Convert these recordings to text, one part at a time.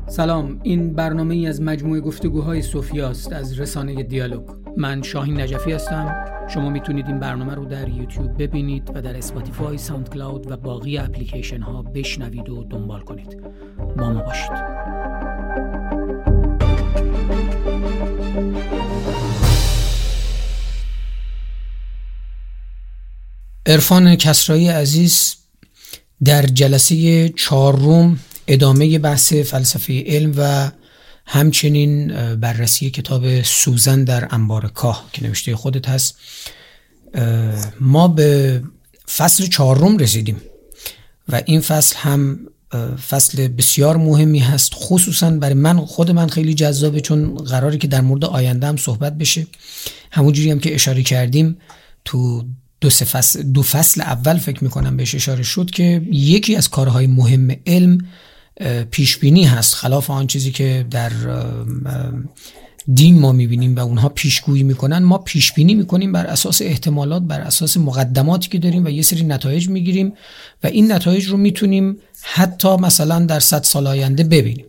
سلام، این برنامه‌ای از مجموعه گفتگوهای سوفیاست از رسانه دیالوگ. من شاهین نجفی هستم. شما میتونید این برنامه رو در یوتیوب ببینید و در اسپاتیفای، ساوند کلاود و باقی اپلیکیشن ها بشنوید و دنبال کنید. با ما باشید. عرفان کسرایی عزیز در جلسه 4 ادامه بحث فلسفه علم و همچنین بررسی کتاب سوزن در انبار کاه که نوشته خودت هست، ما به فصل 4 رسیدیم و این فصل هم فصل بسیار مهمی هست، خصوصا برای خود من خیلی جذابه، چون قراره که در مورد آینده هم صحبت بشه. همونجوری هم که اشاره کردیم تو دو فصل اول فکر میکنم بهش اشاره شد که یکی از کارهای مهم علم پیشبینی هست، خلاف آن چیزی که در دین ما میبینیم و اونها پیشگویی میکنن. ما پیشبینی میکنیم بر اساس احتمالات، بر اساس مقدماتی که داریم و یه سری نتایج میگیریم و این نتایج رو میتونیم حتی مثلا در 100 سال آینده ببینیم.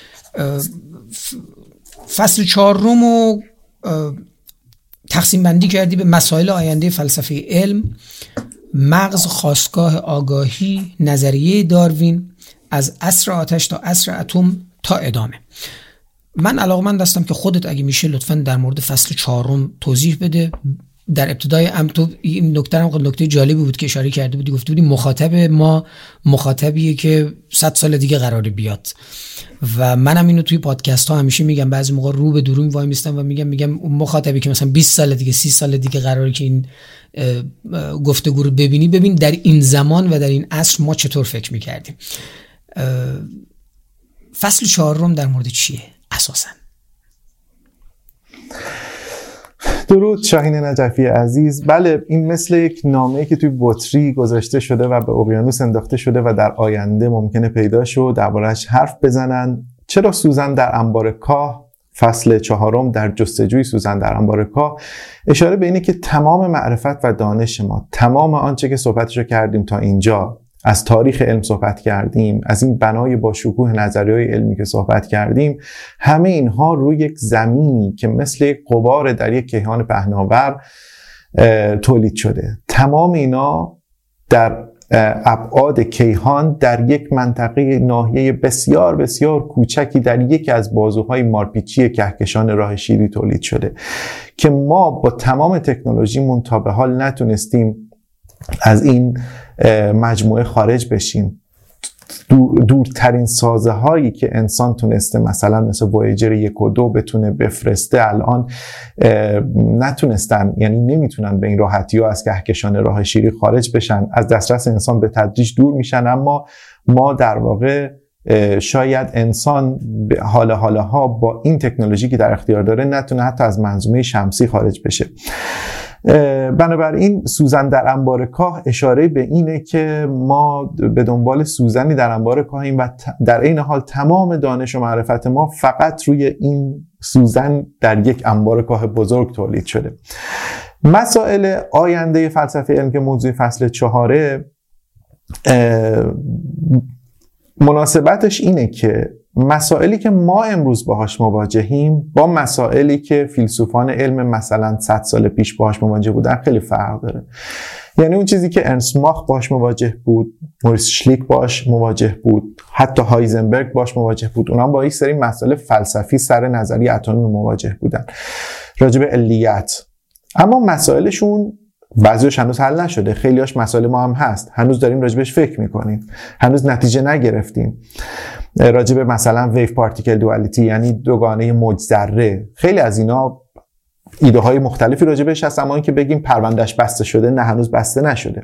فصل 4 رو تقسیم بندی کردی به مسائل آینده فلسفه علم، مغز، خاستگاه آگاهی، نظریه داروین، از عصر آتش تا عصر اتم تا ادامه. من علاقه‌مند هستم که خودت اگه میشه لطفاً در مورد فصل 4 توضیح بده. در ابتدای تو این نکته جالبی بود که اشاره کرده بودی، گفته بودی مخاطب ما مخاطبیه که 100 سال دیگه قراره بیاد و منم اینو توی پادکست ها همیشه میگم، بعضی موقع رو به درون وای میستم و میگم اون مخاطبی که مثلا 20 سال دیگه 30 سال دیگه قراره که این گفتگو رو ببین در این زمان و در این عصر ما چطور فکر میکردیم. فصل 4 در مورد چیه اساساً؟ درود شاهین نجفی عزیز. بله، این مثل یک نامه‌ای که توی بطری گذاشته شده و به اقیانوس انداخته شده و در آینده ممکنه پیدا شه درباره‌اش حرف بزنن. چرا سوزن در انبار کاه؟ فصل 4 در جستجوی سوزن در انبار کاه اشاره به اینه که تمام معرفت و دانش ما، تمام آنچه که صحبتشو کردیم تا اینجا، از تاریخ علم صحبت کردیم، از این بنای با شکوه نظریه‌های علمی که صحبت کردیم، همه اینها روی یک زمینی که مثل یک غبار در یک کیهان پهناور تولید شده. تمام اینا در ابعاد کیهان در یک منطقه ناحیه بسیار بسیار کوچکی در یکی از بازوهای مارپیچی کهکشان راه شیری تولید شده که ما با تمام تکنولوژیمون تا به حال نتونستیم از این مجموعه خارج بشیم. دورترین سازه هایی که انسان تونسته مثلا مثل وایجر 1 و 2 بتونه بفرسته الان نتونستن، یعنی نمیتونن به این راحتی ها از کهکشان راه شیری خارج بشن، از دسترس انسان به تدریج دور میشن. اما ما در واقع شاید انسان حالا با این تکنولوژی که در اختیار داره نتونه حتی از منظومه شمسی خارج بشه. بنابراین سوزن در انبار کاه اشاره به اینه که ما به دنبال سوزنی در انبار کاهیم و در این حال تمام دانش و معرفت ما فقط روی این سوزن در یک انبار کاه بزرگ تولید شده. مسائل آینده فلسفه علم که موضوع فصل 4 مناسبتش اینه که مسائلی که ما امروز باهاش مواجهیم با مسائلی که فیلسوفان علم مثلا 100 سال پیش باهاش مواجه بودن خیلی فرق داره. یعنی اون چیزی که ارنست ماخ باهاش مواجه بود، موریس شلیک باهاش مواجه بود، حتی هایزنبرگ باهاش مواجه بود، اونها با یک سری مسائل فلسفی سر نظریه اتمی مواجه بودن راجع به علیت. اما مسائلشون بعضیش هنوز حل نشده، خیلیاش مسائل ما هم هست، هنوز داریم راجبش فکر میکنیم، هنوز نتیجه نگرفتیم. راجب مثلا ویو پارتیکل دوالیتی، یعنی دوگانه موج ذره، خیلی از اینا ایده های مختلفی راجبش هست، اما اینکه بگیم پروندهش بسته شده، نه هنوز بسته نشده.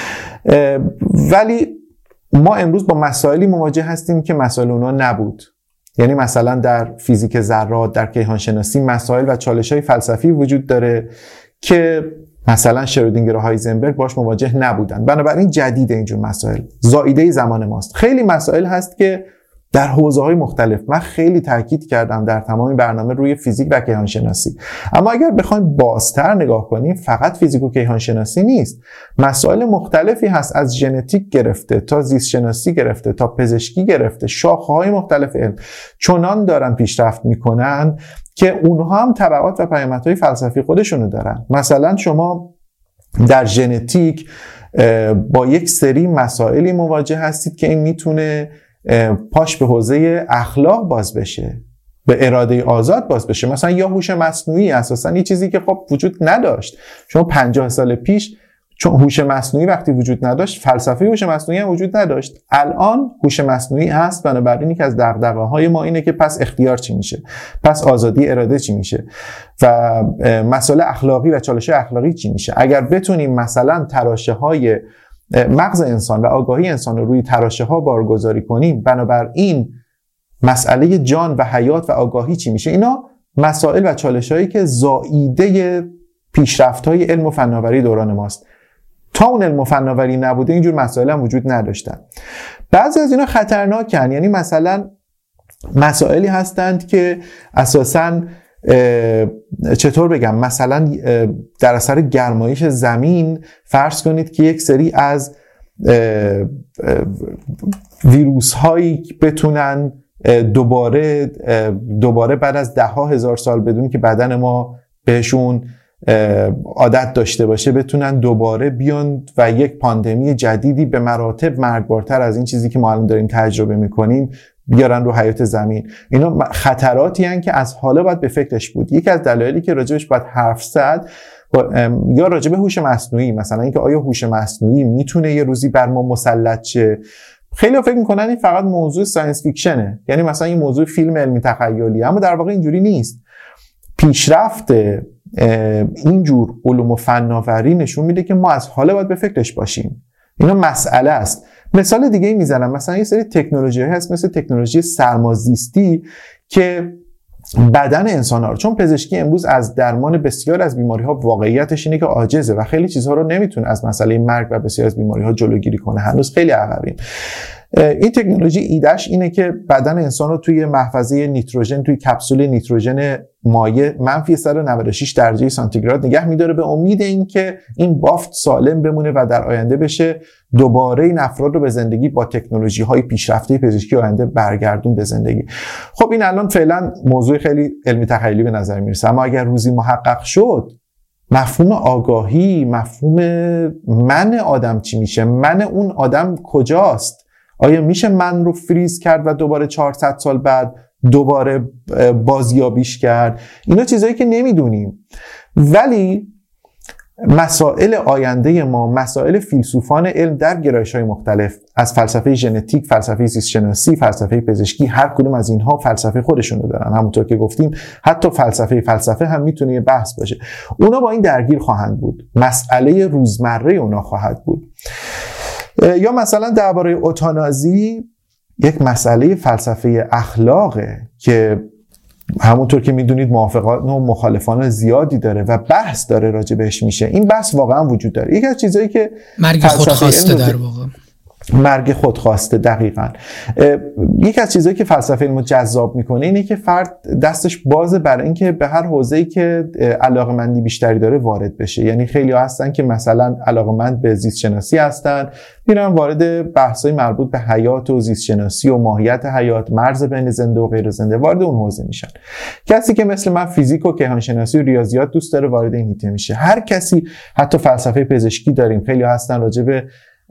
ولی ما امروز با مسائلی مواجه هستیم که مسائل اونا نبود. یعنی مثلا در فیزیک ذرات، در کیهان شناسی مسائل و چالش‌های فلسفی وجود داره که مثلا شرودینگر و هایزنبرگ باش مواجه نبودن. بنابراین جدید اینجور مسائل زائیده زمان ماست. خیلی مسائل هست که در حوزه‌های مختلف. من خیلی تاکید کردم در تمام برنامه روی فیزیک و کیهانشناسی، اما اگر بخوایم بازتر نگاه کنیم فقط فیزیک و کیهانشناسی نیست، مسائل مختلفی هست، از ژنتیک گرفته تا زیست شناسی گرفته تا پزشکی گرفته، شاخه‌های مختلف علم چنان دارن پیشرفت میکنن که اونها هم تبعات و پیامدهای فلسفی خودشونو دارن. مثلا شما در ژنتیک با یک سری مسائلی مواجه هستید که این میتونه پاش به حوزه اخلاق باز بشه، به اراده آزاد باز بشه. مثلا یا هوش مصنوعی، اساسا یه چیزی که خب وجود نداشت. شما 50 سال پیش چون هوش مصنوعی وقتی وجود نداشت، فلسفه هوش مصنوعی هم وجود نداشت. الان هوش مصنوعی هست، بنابراین یکی از دغدغه‌های ما اینه که پس اختیار چی میشه، پس آزادی اراده چی میشه و مسائل اخلاقی و چالش اخلاقی چی میشه. اگر بتونیم مثلا تراشه‌های مغز انسان و آگاهی انسان رو روی تراشه‌ها بارگذاری کنیم، بنابراین مسئله جان و حیات و آگاهی چی میشه، اینا مسائل و چالش‌هایی که زائیده پیشرفت‌های علم و فناوری دوران ماست. تا اون علم و فناوری نبوده اینجور مسائل هم وجود نداشتن. بعضی از اینا خطرناکن، یعنی مثلا مسائلی هستند که اساساً چطور بگم، مثلا در اثر گرمایش زمین فرض کنید که یک سری از ویروس هایی بتونن دوباره بعد از 10,000 سال بدون که بدن ما بهشون عادت داشته باشه بتونن دوباره بیان و یک پاندمی جدیدی به مراتب مرگبارتر از این چیزی که ما الان داریم تجربه میکنیم بیارن رو حیات زمین. اینا خطراتی هستند که از حالا باید به فکرش بود. یکی از دلایلی که راجبش باید حرف زد یا راجب هوش مصنوعی، مثلا اینکه آیا هوش مصنوعی میتونه یه روزی بر ما مسلط شه. خیلی فکر میکنن این فقط موضوع ساینس فیکشنه، یعنی مثلا این موضوع فیلم علمی تخیلی، اما در واقع اینجوری نیست. پیشرفت اینجور علوم و فناوری نشون میده که ما از حالا باید به فکرش باشیم. اینا مسئله است. مثال دیگه میزنم، مثلا یه سری تکنولوژی هست مثل تکنولوژی سرمازیستی که بدن انسان ها رو، چون پزشکی امروز از درمان بسیار از بیماری ها واقعیتش اینه که عاجزه و خیلی چیزها رو نمیتونه از مسئله مرگ و بسیار از بیماری ها جلوگیری کنه، هنوز خیلی عقبیم. این تکنولوژی ایدهش اینه که بدن انسان رو توی محفظه نیتروژن، توی کپسول نیتروژن مایع منفی 196 درجه سانتیگراد نگه میداره به امید اینکه این بافت سالم بمونه و در آینده بشه دوباره این افراد رو به زندگی با تکنولوژی های پیشرفته پزشکی آینده برگردون به زندگی. خب این الان فعلا موضوع خیلی علمی تخیلی به نظر میرسه، اما اگر روزی محقق شد مفهوم آگاهی، مفهوم من آدم چی میشه، من اون آدم کجاست، آیا میشه من رو فریز کرد و دوباره 400 سال بعد دوباره بازیابیش کرد، اینا چیزایی که نمیدونیم. ولی مسائل آینده ما، مسائل فیلسوفان علم در گرایش‌های مختلف، از فلسفه ژنتیک، فلسفه زیست شناسی، فلسفه پزشکی، هر کدوم از اینها فلسفه خودشون رو دارن. همونطور که گفتیم حتی فلسفه هم میتونه یه بحث باشه. اونا با این درگیر خواهند بود، مسئله روزمره اونا خواهد بود. یا مثلا درباره اوتانازی، یک مسئله فلسفه اخلاقه که همونطور که میدونید موافقان و مخالفان زیادی داره و بحث داره راجع بهش میشه. این بحث واقعا وجود داره. یکی از چیزایی که مرگ خودخواسته در واقع، مرگ خودخواسته، دقیقاً یکی از چیزایی که فلسفه علمو جذاب میکنه اینه که فرد دستش بازه برای اینکه به هر حوزه‌ای که علاقه‌مندی بیشتری داره وارد بشه. یعنی خیلی‌ها هستن که مثلا علاقه‌مند به زیست شناسی هستن، میرن وارد بحث‌های مربوط به حیات و زیست شناسی و ماهیت حیات، مرز بین زنده و غیر زنده، وارد اون حوزه میشن. کسی که مثل من فیزیک و کیهانشناسی و ریاضیات دوست داره وارد این حیطه میشه. هر کسی، حتی فلسفه پزشکی داریم، خیلی‌ها هستن راجع به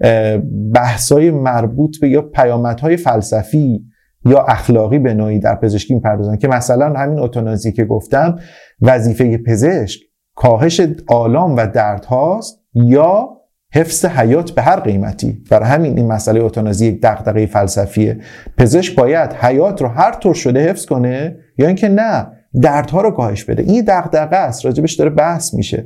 بحث‌های مربوط به یا پیامدهای فلسفی یا اخلاقی به نوعی در پزشکی می‌پردازن که مثلا همین اوتانازی که گفتم، وظیفه پزشک کاهش آلام و دردهاست یا حفظ حیات به هر قیمتی. برای همین این مسئله اوتانازی یک دغدغه فلسفیه. پزشک باید حیات رو هر طور شده حفظ کنه یا اینکه نه دردها رو کاهش بده. این دغدغه است، راجبش داره بحث میشه.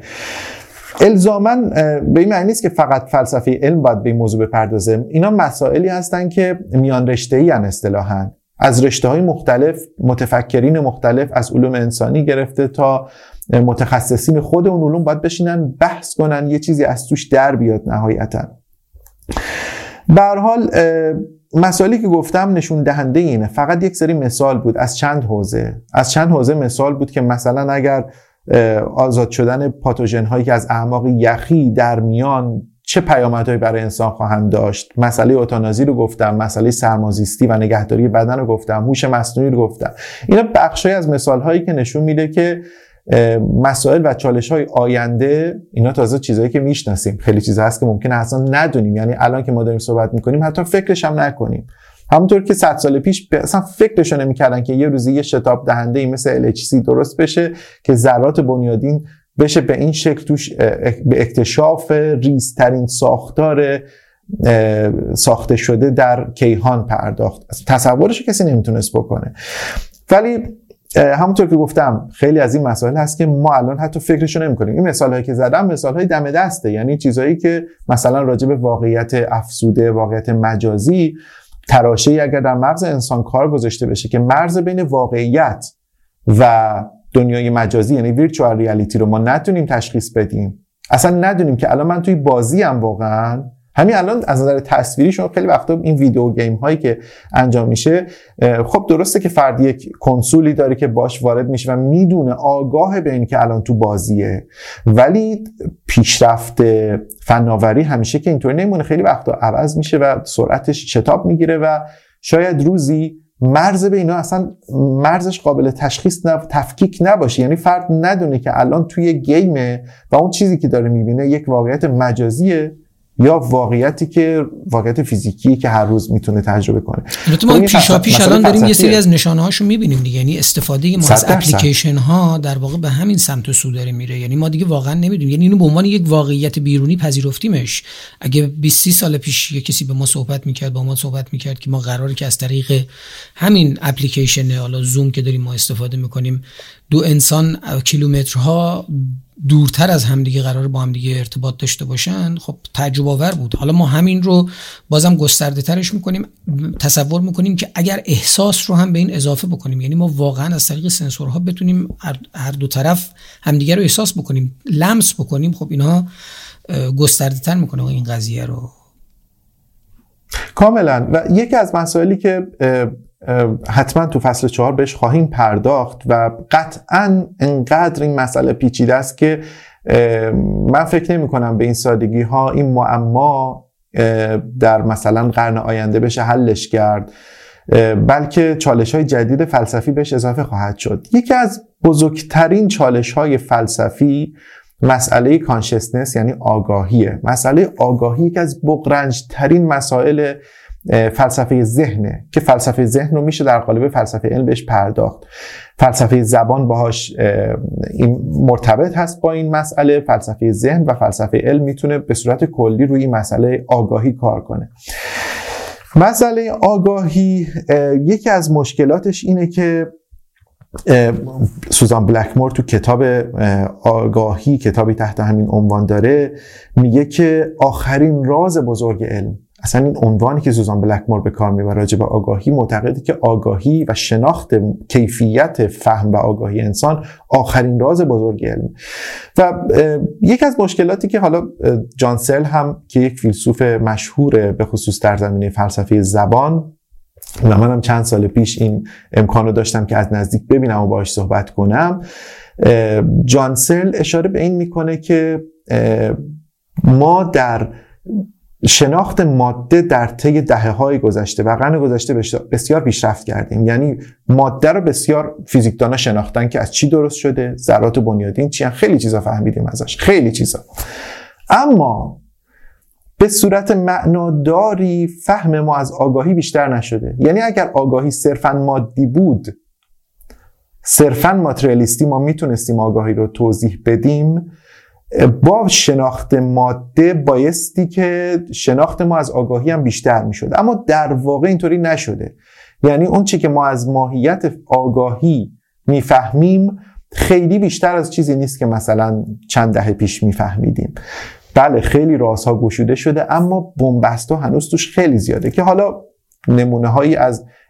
الزاماً به این معنی نیست که فقط فلسفه علم باید به این موضوع بپردازه. اینا مسائلی هستن که میان رشته‌ای ان اصطلاحاً، از رشته‌های مختلف، متفکرین مختلف از علوم انسانی گرفته تا متخصصین خود اون علوم باید بشینن بحث کنن، یه چیزی از توش در بیاد نهایتاً. به هر حال مسائلی که گفتم نشون دهنده اینه. فقط یک سری مثال بود از چند حوزه مثال بود که مثلا اگر آزاد شدن پاتوژن هایی که از اعماق یخی در میان چه پیامدهایی برای انسان خواهند داشت. مسئله اوتانازی رو گفتم، مسئله سرمازیستی و نگهداری بدن رو گفتم، هوش مصنوعی رو گفتم. اینا بخشایی از مثال هایی که نشون میده که مسائل و چالش های آینده، اینا تازه چیزایی که میشناسیم، خیلی چیزا هست که ممکنه اصلا ندونیم، یعنی الان که ما داریم صحبت میکنیم حتی فکرش هم نکنیم. همونطور که 100 سال پیش اصلا فکرش نمی‌کردن که یه روزی یه شتاب دهنده‌ای مثل LHC درست بشه که ذرات بنیادین بشه به این شکل توش به اکتشاف ریزترین ساختار ساخته شده در کیهان پرداخت. تصورش کسی نمیتونست بکنه. ولی همونطور که گفتم خیلی از این مسائل هست که ما الان حتی فکرشو نمی‌کنیم. این مثال‌هایی که زدم مثال‌های دم دسته، یعنی چیزایی که مثلا راجع به واقعیت افزوده، واقعیت مجازی، تراشه‌ای اگر در مغز انسان کار گذاشته بشه که مرز بین واقعیت و دنیای مجازی یعنی ویرچوال ریالیتی رو ما نتونیم تشخیص بدیم، اصلا ندونیم که الان من توی بازی ام واقعا. همین الان از نظر تصویری شما خیلی وقتا این ویدیو گیم هایی که انجام میشه، خب درسته که فرد یک کنسولی داره که باش وارد میشه و میدونه، آگاه به این که الان تو بازیه، ولی پیشرفت فناوری همیشه که اینطوری نمونه، خیلی وقتا عوض میشه و سرعتش شتاب میگیره و شاید روزی مرز به اینا اصلا مرزش قابل تشخیص تفکیک نباشه، یعنی فرد ندونه که الان توی گیمه و اون چیزی که داره میبینه یک واقعیت مجازیه یا واقعیتی که واقعیت فیزیکی که هر روز میتونه تجربه کنه. البته ما پیشاپیش الان داریم یه سری از نشانه هاشو میبینیم دیگه، یعنی استفاده ما از اپلیکیشن ها در واقع به همین سمت و سو داره میره، یعنی ما دیگه واقعا نمیدونیم، یعنی اینو به عنوان یک واقعیت بیرونی پذیرفتیمش. اگه 20-30 سال پیش یه کسی به ما صحبت میکرد، با ما صحبت میکرد که ما قراره که از طریق همین اپلیکیشن حالا زوم که داریم ما استفاده میکنیم، دو انسان کیلومترها دورتر از همدیگه قراره با همدیگه ارتباط داشته باشن، خب تعجب آور بود. حالا ما همین رو بازم گسترده ترش میکنیم، تصور میکنیم که اگر احساس رو هم به این اضافه بکنیم، یعنی ما واقعا از طریق سنسورها بتونیم هر دو طرف همدیگه رو احساس بکنیم، لمس بکنیم، خب اینها گسترده تر میکنه این قضیه رو کاملا. و یکی از مسائلی که حتما تو فصل 4 بهش خواهیم پرداخت و قطعا انقدر این مسئله پیچیده است که من فکر نمی کنم به این سادگی ها این معما در مثلا قرن آینده بشه حلش کرد، بلکه چالش های جدید فلسفی بهش اضافه خواهد شد. یکی از بزرگترین چالش های فلسفی مسئله کانشسنس یعنی آگاهیه. مسئله آگاهی که از بغرنج ترین مسائل فلسفه ذهنه که فلسفه ذهن رو میشه در قالب فلسفه علم بهش پرداخت. فلسفه زبان باهاش این مرتبط هست با این مسئله. فلسفه ذهن و فلسفه علم میتونه به صورت کلی روی این مسئله آگاهی کار کنه. مسئله آگاهی یکی از مشکلاتش اینه که سوزان بلکمور تو کتاب آگاهی، کتابی تحت همین عنوان داره، میگه که آخرین راز بزرگ علم، اصلا این عنوانی که سوزان بلکمور به کار میبره راجع به آگاهی، معتقده که آگاهی و شناخت کیفیت فهم و آگاهی انسان آخرین راز بزرگ علم. و یکی از مشکلاتی که حالا جان سل هم که یک فیلسوف مشهوره به خصوص در زمینه فلسفه زبان و منم چند سال پیش این امکانو داشتم که از نزدیک ببینم و باهاش صحبت کنم، جان سل اشاره به این میکنه که ما در شناخت ماده در طی دهه‌های گذشته و قرن گذشته بسیار پیشرفت کردیم. یعنی ماده رو بسیار فیزیکدانا شناختن که از چی درست شده، ذرات بنیادین چی، خیلی چیزا فهمیدیم ازش، خیلی چیزا. اما به صورت معناداری فهم ما از آگاهی بیشتر نشده. یعنی اگر آگاهی صرفاً مادی بود، صرفاً ماتریالیستی، ما میتونستیم آگاهی رو توضیح بدیم، با شناخت ماده بایستی که شناخت ما از آگاهی هم بیشتر میشد، اما در واقع اینطوری نشده. یعنی اون چی که ما از ماهیت آگاهی میفهمیم خیلی بیشتر از چیزی نیست که مثلا چند دهه پیش میفهمیدیم. بله خیلی رازها گشوده شده، اما بن‌بست‌ها هنوز توش خیلی زیاده که حالا نمونه هایی از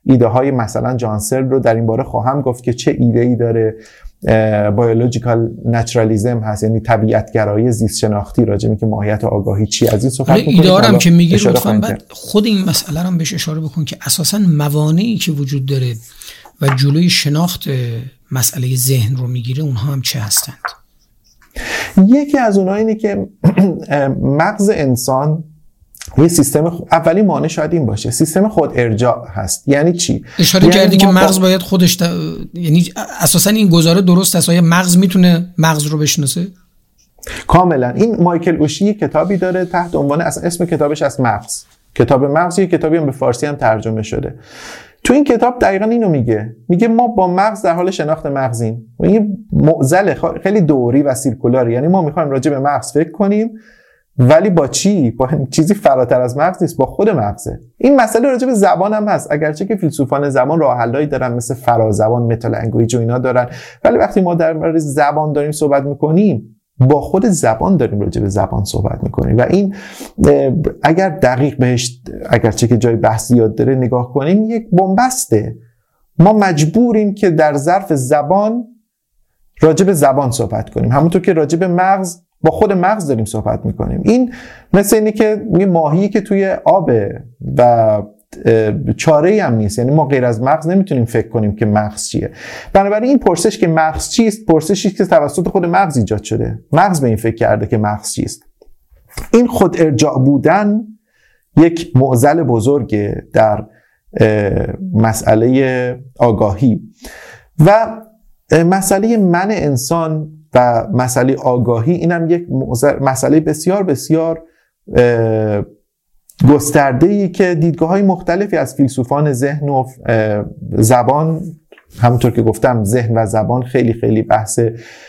ایده های مثلا جان سرل رو در این باره خواهم گفت که چه ایده ای داره. بایولوژیکال نچرالیسم هست، یعنی طبیعت گرایی زیست شناختی، راجع به که ماهیت آگاهی چی، از این صحبت می‌کنیم. ایده هم که میگی لطفاً بعد خود این مسئله رو هم بهش اشاره بکن که اساساً موانعی که وجود داره و جلوی شناخت مسئله ذهن رو میگیره اونها هم چه هستند؟ یکی از اونها اینه که مغز انسان یه سیستم اولی مانع شاید این باشه، سیستم خود ارجاع هست. یعنی چی؟ اشاره کردی که مغز باید خودش یعنی اساسا این گزاره درست است؟ آیا مغز میتونه مغز رو بشناسه؟ کاملا. این مایکل اوشی کتابی داره تحت عنوان، اصلا اسم کتابش از مغز، کتاب مغز، یه کتابی هم به فارسی هم ترجمه شده. تو این کتاب دقیقاً اینو میگه ما با مغز در حال شناخت مغزیم. و این معضل خیلی دوری و سیرکولاری، یعنی ما میخوایم راجع به مغز فکر کنیم ولی با چی؟ با چیزی فراتر از مغز نیست، با خود مغزه. این مسئله راجع به زبان هم هست، اگرچه که فیلسوفان زبان راه حلایی دارن مثل فرازبان، متا لنگویج و اینا دارن، ولی وقتی ما در مورد زبان داریم صحبت میکنیم با خود زبان داریم راجع به زبان صحبت میکنیم. و این اگر دقیق بهش، اگرچه که جای بحث زیاد داره، نگاه کنیم یک بنبسته. ما مجبوریم که در ظرف زبان راجع به زبان صحبت کنیم، همونطور که راجع به مغز با خود مغز داریم صحبت میکنیم. این مثل اینه که یه ماهی که توی آبه و چاره‌ای هم نیست، یعنی ما غیر از مغز نمیتونیم فکر کنیم که مغز چیه. بنابراین این پرسش که مغز چیست، پرسشی که توسط خود مغز ایجاد شده. مغز به این فکر کرده که مغز چیست. این خود ارجاع بودن یک معضل بزرگه در مسئله آگاهی و مسئله من انسان و مسئله آگاهی. اینم یک مسئله بسیار بسیار گسترده‌ای که دیدگاه‌های مختلفی از فیلسوفان ذهن و زبان، همونطور که گفتم ذهن و زبان خیلی خیلی بحث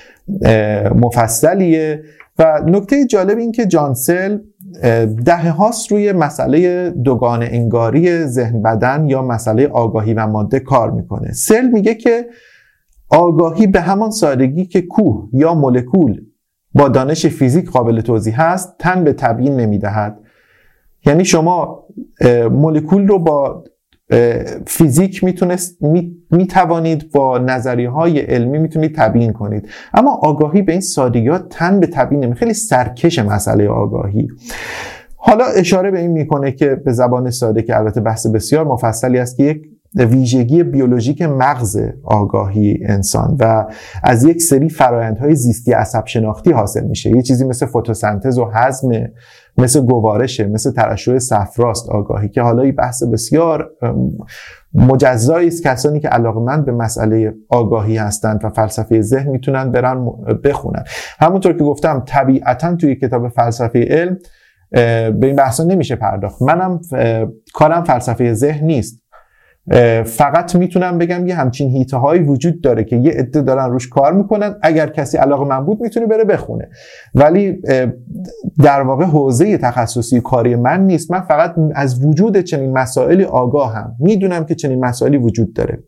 مفصلیه. و نکته جالب این که جان سرل دهه‌هاست روی مسئله دوگانه انگاری ذهن بدن یا مسئله آگاهی و ماده کار میکنه. سرل میگه که آگاهی به همان سادگی که کوه یا مولکول با دانش فیزیک قابل توضیح است، تن به تبیین نمیدهد. یعنی شما مولکول رو با فیزیک میتوانید با نظریه‌های علمی میتونید تبیین کنید، اما آگاهی به این سادگی ها تن به تبیین نمیده. خیلی سرکش مسئله آگاهی. حالا اشاره به این میکنه که به زبان ساده، که البته بحث بسیار مفصلی است، که یک ویژگی بیولوژیک مغز آگاهی انسان و از یک سری فرآیندهای زیستی عصب شناختی حاصل میشه. یه چیزی مثل فتوسنتز و هضم، مثل گوارشه، مثل ترشح صفراست آگاهی، که حالا این بحث بسیار مجزایی است. کسانی که علاقه‌مند به مسئله آگاهی هستند و فلسفه ذهن میتونن برن بخونن. همونطور که گفتم طبیعتاً توی کتاب فلسفه علم به این بحثا نمیشه پرداخت. منم کارم فلسفه ذهن نیست، فقط میتونم بگم یه همچین هیته هایی وجود داره که یه عده دارن روش کار میکنن. اگر کسی علاقه‌مند بود میتونه بره بخونه، ولی در واقع حوزه تخصصی کاری من نیست. من فقط از وجود چنین مسائلی آگاهم، میدونم که چنین مسائلی وجود داره.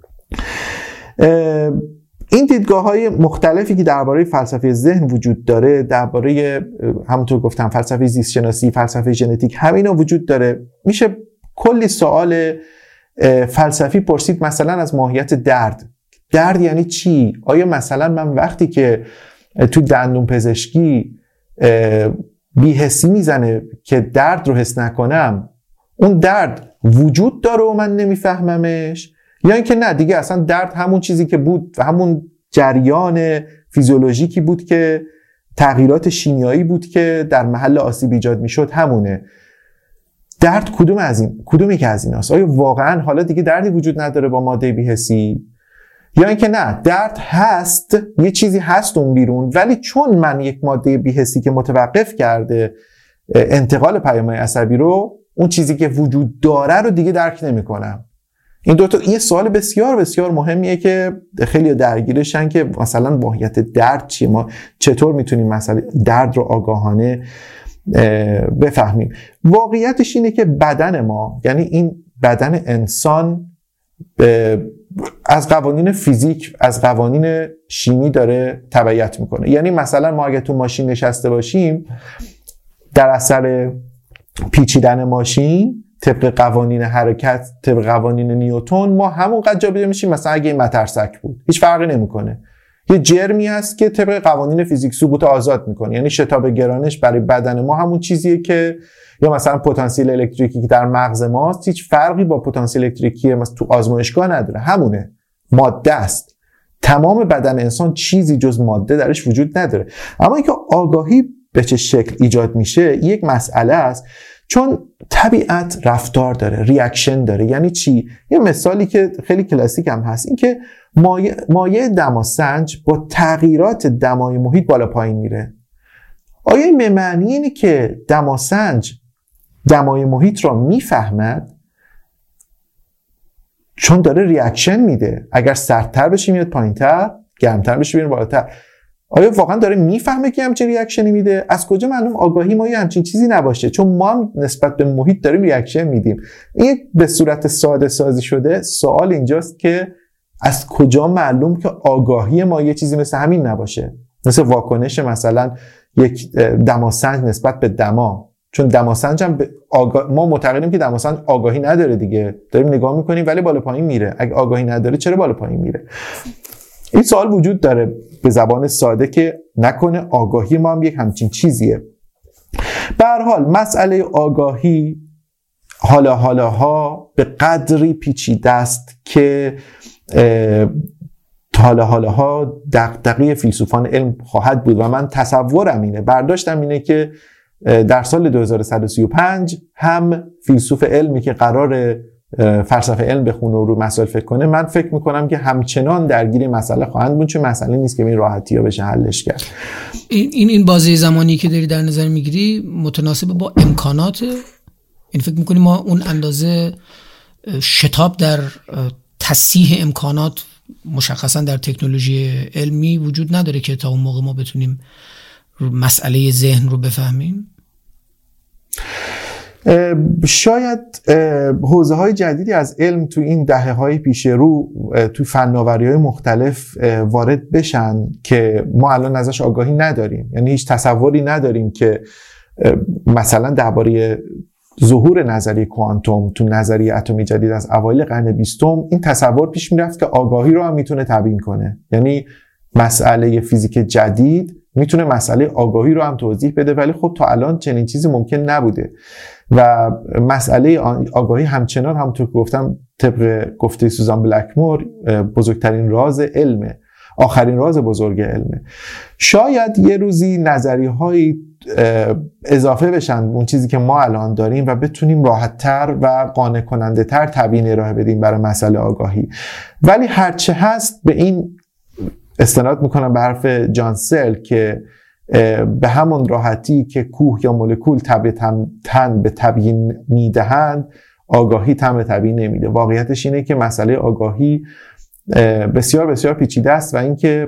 این دیدگاه‌های مختلفی که درباره فلسفه ذهن وجود داره، درباره همونطور گفتم فلسفه زیست شناسی، فلسفه ژنتیک، همینا وجود داره. میشه کلی سوال فلسفی پرسید، مثلا از ماهیت درد یعنی چی؟ آیا مثلا من وقتی که تو دندون پزشکی بی‌حسی میزنه که درد رو حس نکنم، اون درد وجود داره و من نمیفهممش؟ یا اینکه نه دیگه اصلا درد همون چیزی که بود و همون جریان فیزیولوژیکی بود که تغییرات شیمیایی بود که در محل آسیب ایجاد میشد همونه. درد کدومی که از ایناست؟ آیا واقعا حالا دیگه دردی وجود نداره با ماده بی‌حسی؟ یا اینکه نه درد هست، یه چیزی هست اون بیرون، ولی چون من یک ماده بی‌حسی که متوقف کرده انتقال پیام‌های عصبی رو، اون چیزی که وجود داره رو دیگه درک نمی‌کنم. این دوتا یه سوال بسیار بسیار مهمیه که خیلی درگیرشن که مثلا ماهیت درد چیه، ما چطور میتونیم مثلا درد رو آگاهانه بفهمیم. واقعیتش اینه که بدن ما، یعنی این بدن انسان، از قوانین فیزیک، از قوانین شیمی داره تبعیت میکنه. یعنی مثلا ما اگه تو ماشین نشسته باشیم، در اثر پیچیدن ماشین طبق قوانین حرکت، طبق قوانین نیوتن ما همونقدر جابجا میشیم مثلا اگه این مترسک بود، هیچ فرقی نمیکنه. یه جرمی هست که طبق قوانین فیزیک سقوط آزاد میکنه، یعنی شتاب گرانش برای بدن ما همون چیزیه که، یا مثلا پتانسیل الکتریکی که در مغز ماست هیچ فرقی با پتانسیل الکتریکی مثلا تو آزمایشگاه نداره، همونه، ماده است. تمام بدن انسان چیزی جز ماده درش وجود نداره. اما اینکه آگاهی به چه شکل ایجاد میشه یک مسئله است، چون طبیعت رفتار داره، ریاکشن داره. یعنی چی؟ یه مثالی که خیلی کلاسیک هم هست این که مایع دماسنج با تغییرات دمای محیط بالا پایین میره. آیا این به معنی اینه که دماسنج دمای محیط را میفهمد؟ چون داره ریاکشن میده، اگر سردتر بشه میاد پایینتر، گرمتر بشه میاد بالاتر. آیا واقعا داره میفهمه که همچین ریاکشنی میده؟ از کجا معلوم آگاهی ما همچین چیزی نباشه؟ چون ما هم نسبت به محیط داریم ریاکشن میدیم. این به صورت ساده سازی شده. سوال اینجاست که از کجا معلوم که آگاهی ما یه چیزی مثل همین نباشه؟ مثل واکنش مثلا یک دماسنج نسبت به دما. چون دماسنج هم ما معتقدیم که دماسنج آگاهی نداره دیگه، داریم نگاه میکنیم ولی بالا پایین میره. اگه آگاهی نداره چرا بالا پایین میره؟ این سوال وجود داره به زبان ساده که نکنه آگاهی ما هم یک همچین چیزیه. به هر حال مسئله آگاهی حالاها به قدری پیچیده است که حالاها دغدغه فیلسوفان علم خواهد بود و من تصورم اینه، برداشتم اینه که در سال 2135 هم فیلسوف علمی که قرار فلسفه علم بخونه و رو مسائل فکر کنه، من فکر میکنم که همچنان درگیر مسئله خواهند بود، چون مسئله نیست که به این راحتی ها بشه حلش کرد. این بازه زمانی که داری در نظر میگیری متناسب با امکانات، این فکر میکنی ما اون اندازه شتاب در تصحیح امکانات مشخصا در تکنولوژی علمی وجود نداره که تا اون موقع ما بتونیم مسئله ذهن رو بفهمیم؟ شاید حوزه های جدیدی از علم تو این دهه های پیش رو تو فناوری های مختلف وارد بشن که ما الان ازش آگاهی نداریم. یعنی هیچ تصوری نداریم که مثلا درباره ظهور نظریه کوانتوم تو نظریه اتمی جدید از اوایل قرن 20 این تصور پیش میرفت که آگاهی رو هم میتونه تبیین کنه. یعنی مسئله فیزیک جدید میتونه مسئله آگاهی رو هم توضیح بده، ولی خب تا الان چنین چیزی ممکن نبوده و مسئله آگاهی همچنان همونطور که گفتم طبق گفته سوزان بلکمور بزرگترین راز علمه، آخرین راز بزرگ علمه. شاید یه روزی نظریه‌هایی اضافه بشن اون چیزی که ما الان داریم و بتونیم راحت‌تر و قانع کننده‌تر تبیین ارائه بدیم برای مسئله آگاهی. ولی هرچه هست به این استناد میکنم به حرف جان سل که به همون راحتی که کوه یا مولکول تن به تبیین میدهند، آگاهی تن به تبیین نمیده. واقعیتش اینه که مسئله آگاهی بسیار بسیار پیچیده است و اینکه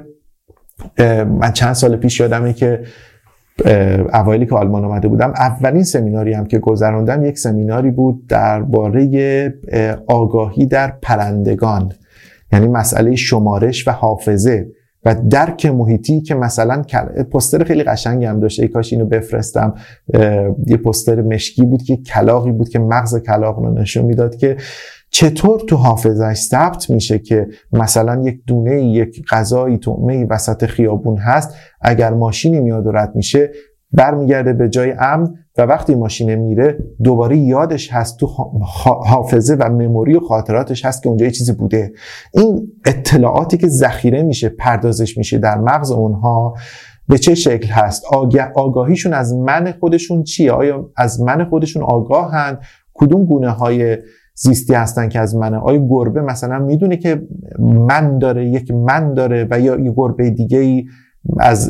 من چند سال پیش یادمه که اوایلی که آلمان آمده بودم اولین سمیناری هم که گذراندم یک سمیناری بود درباره آگاهی در پرندگان، یعنی مسئله شمارش و حافظه و درک محیطی که مثلا پوستر خیلی قشنگی هم داشته، ای کاش اینو بفرستم. یه پوستر مشکی بود که کلاغی بود که مغز کلاغ رو نشون میداد که چطور تو حافظه‌اش ثبت میشه که مثلا یک دونه یک غذایی طعمه‌ای وسط خیابون هست، اگر ماشینی میاد و رد میشه برمیگرده به جای امن و وقتی ماشین میره دوباره یادش هست، تو حافظه و مموری و خاطراتش هست که اونجا یه چیزی بوده. این اطلاعاتی که ذخیره میشه، پردازش میشه در مغز اونها به چه شکل هست؟ آگاهیشون از من خودشون چیه؟ آیا از من خودشون آگاهن؟ کدوم گونه های زیستی هستن که از منه؟ آیا گربه مثلا میدونه که من داره، یک من داره و یا یه گربه دیگه ای از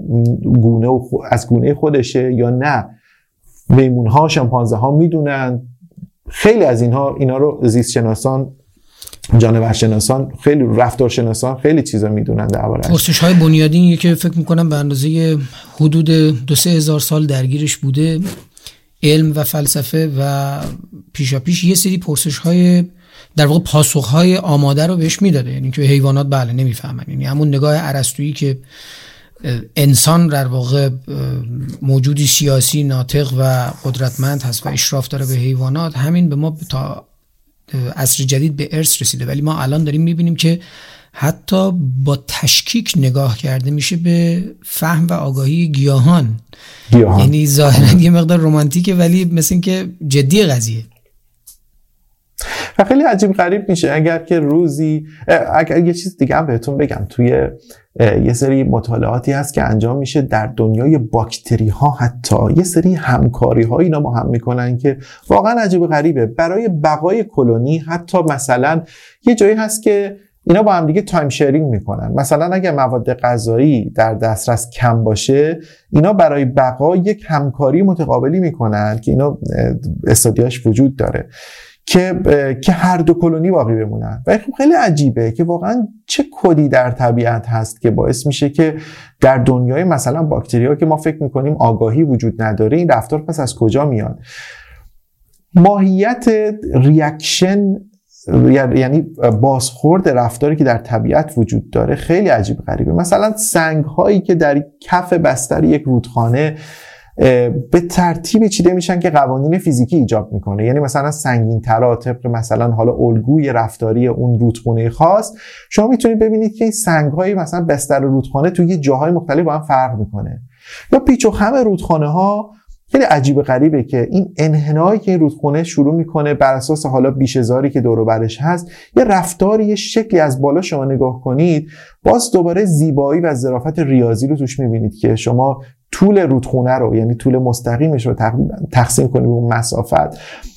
گونه خودشه یا نه؟ میمون ها، شامپانزه ها میدونن. خیلی از اینا رو زیست شناسان، جانورشناسان، خیلی رفتارشناسان خیلی چیزا میدونن درباره‌اش. پرسش‌های بنیادینی که فکر میکنم به اندازه حدود 2-3 هزار سال درگیرش بوده علم و فلسفه و پیشاپیش یه سری پرسش‌های در واقع پاسخ‌های آماده رو بهش میداده. یعنی که حیوانات بله نمیفهمن، یعنی همون نگاه ارسطویی که انسان در واقع موجودی سیاسی ناطق و قدرتمند هست و اشراف داره به حیوانات، همین به ما تا عصر جدید به ارث رسیده. ولی ما الان داریم میبینیم که حتی با تشکیک نگاه کرده میشه به فهم و آگاهی گیاهان. یعنی ظاهرا یه مقدار رمانتیکه ولی مثل این که جدی قضیه. و خیلی عجیب غریب میشه اگر که روزی، اگر یه چیز دیگه هم بهتون بگم، توی یه سری مطالعاتی هست که انجام میشه در دنیای باکتری ها، حتی یه سری همکاری ها اینا با هم میکنن که واقعا عجیب غریبه برای بقای کلونی. حتی مثلا یه جایی هست که اینا با هم دیگه تایم شیرینگ میکنن. مثلا اگه مواد غذایی در دسترس کم باشه، اینا برای بقا یک همکاری متقابلی میکنن که اینا استادیاش وجود داره که هر دو کلونی باقی بمونن. و خیلی عجیبه که واقعا چه کدی در طبیعت هست که باعث میشه که در دنیای مثلا باکتریا که ما فکر میکنیم آگاهی وجود نداره، این رفتار پس از کجا میاد؟ ماهیت ریاکشن یعنی بازخورد رفتاری که در طبیعت وجود داره خیلی عجیب غریبه. مثلا سنگ هایی که در کف بستر یک رودخانه به ترتیب چیده میشن که قوانین فیزیکی ایجاب میکنه. یعنی مثلا سنگین ترا طبق مثلا حالا الگوی رفتاری اون رودخانه خاص، شما میتونید ببینید که این سنگ های مثلا بستر رودخانه توی جاهای مختلف با هم فرق میکنه. یا پیچ و خم رودخانه ها خیلی عجیب غریبه که این انحنایی که این رودخانه شروع میکنه بر اساس حالا بیشه‌زاری که دور و برش هست، یه رفتاری، یه شکلی از بالا شما نگاه کنید، باز دوباره زیبایی و ظرافت ریاضی رو توش میبینید که شما طول رودخانه رو، یعنی طول مستقیمش رو تقسیم کنید به اون مسافت،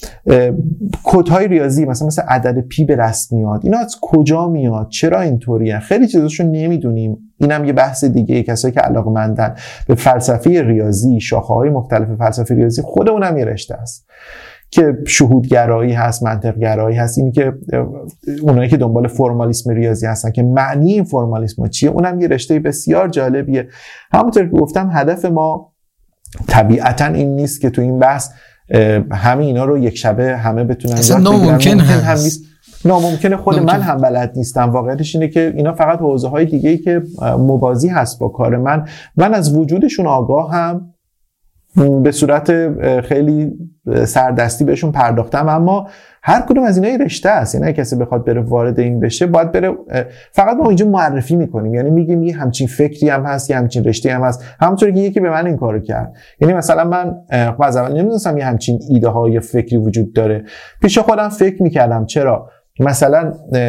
کدهای ریاضی مثل عدد پی به دست میاد. اینا از کجا میاد؟ چرا اینطوریه؟ خیلی چیزاشو نمیدونیم. اینم یه بحث دیگه. کسایی که علاقه‌مندن به فلسفه ریاضی، شاخه‌های مختلف فلسفه ریاضی، خودمونم یه رشته است که شهودگرایی هست، منطقگرایی هست. این که اونایی که دنبال فرمالیسم ریاضی هستن که معنی این فرمالیسم چیه، اونم یه رشته بسیار جالبیه. همونطور که گفتم هدف ما طبیعتاً این نیست که تو این بحث همه اینا رو یک شبه همه بتونن یاد بگیرن. ممکن هست. ناممکنه. خود من هم بلد نیستم. واقعیتش اینه که اینا فقط حوزه‌های دیگه‌ای که موازی هست با کار من از وجودشون آگاه هم، به صورت خیلی سردستی بهشون پرداختم. اما هر کدوم از اینا رشته است. یعنی کسی بخواد بره وارد این بشه باید بره. فقط ما اینجا معرفی میکنیم، یعنی میگیم یه همچین فکری هم هست، یه همچین رشته هم هست. همونطوری که یکی به من این کارو کرد. یعنی مثلا من از اول نمیدونستم یه همچین ایده های فکری وجود داره. پیش خودم فکر میکردم چرا مثلا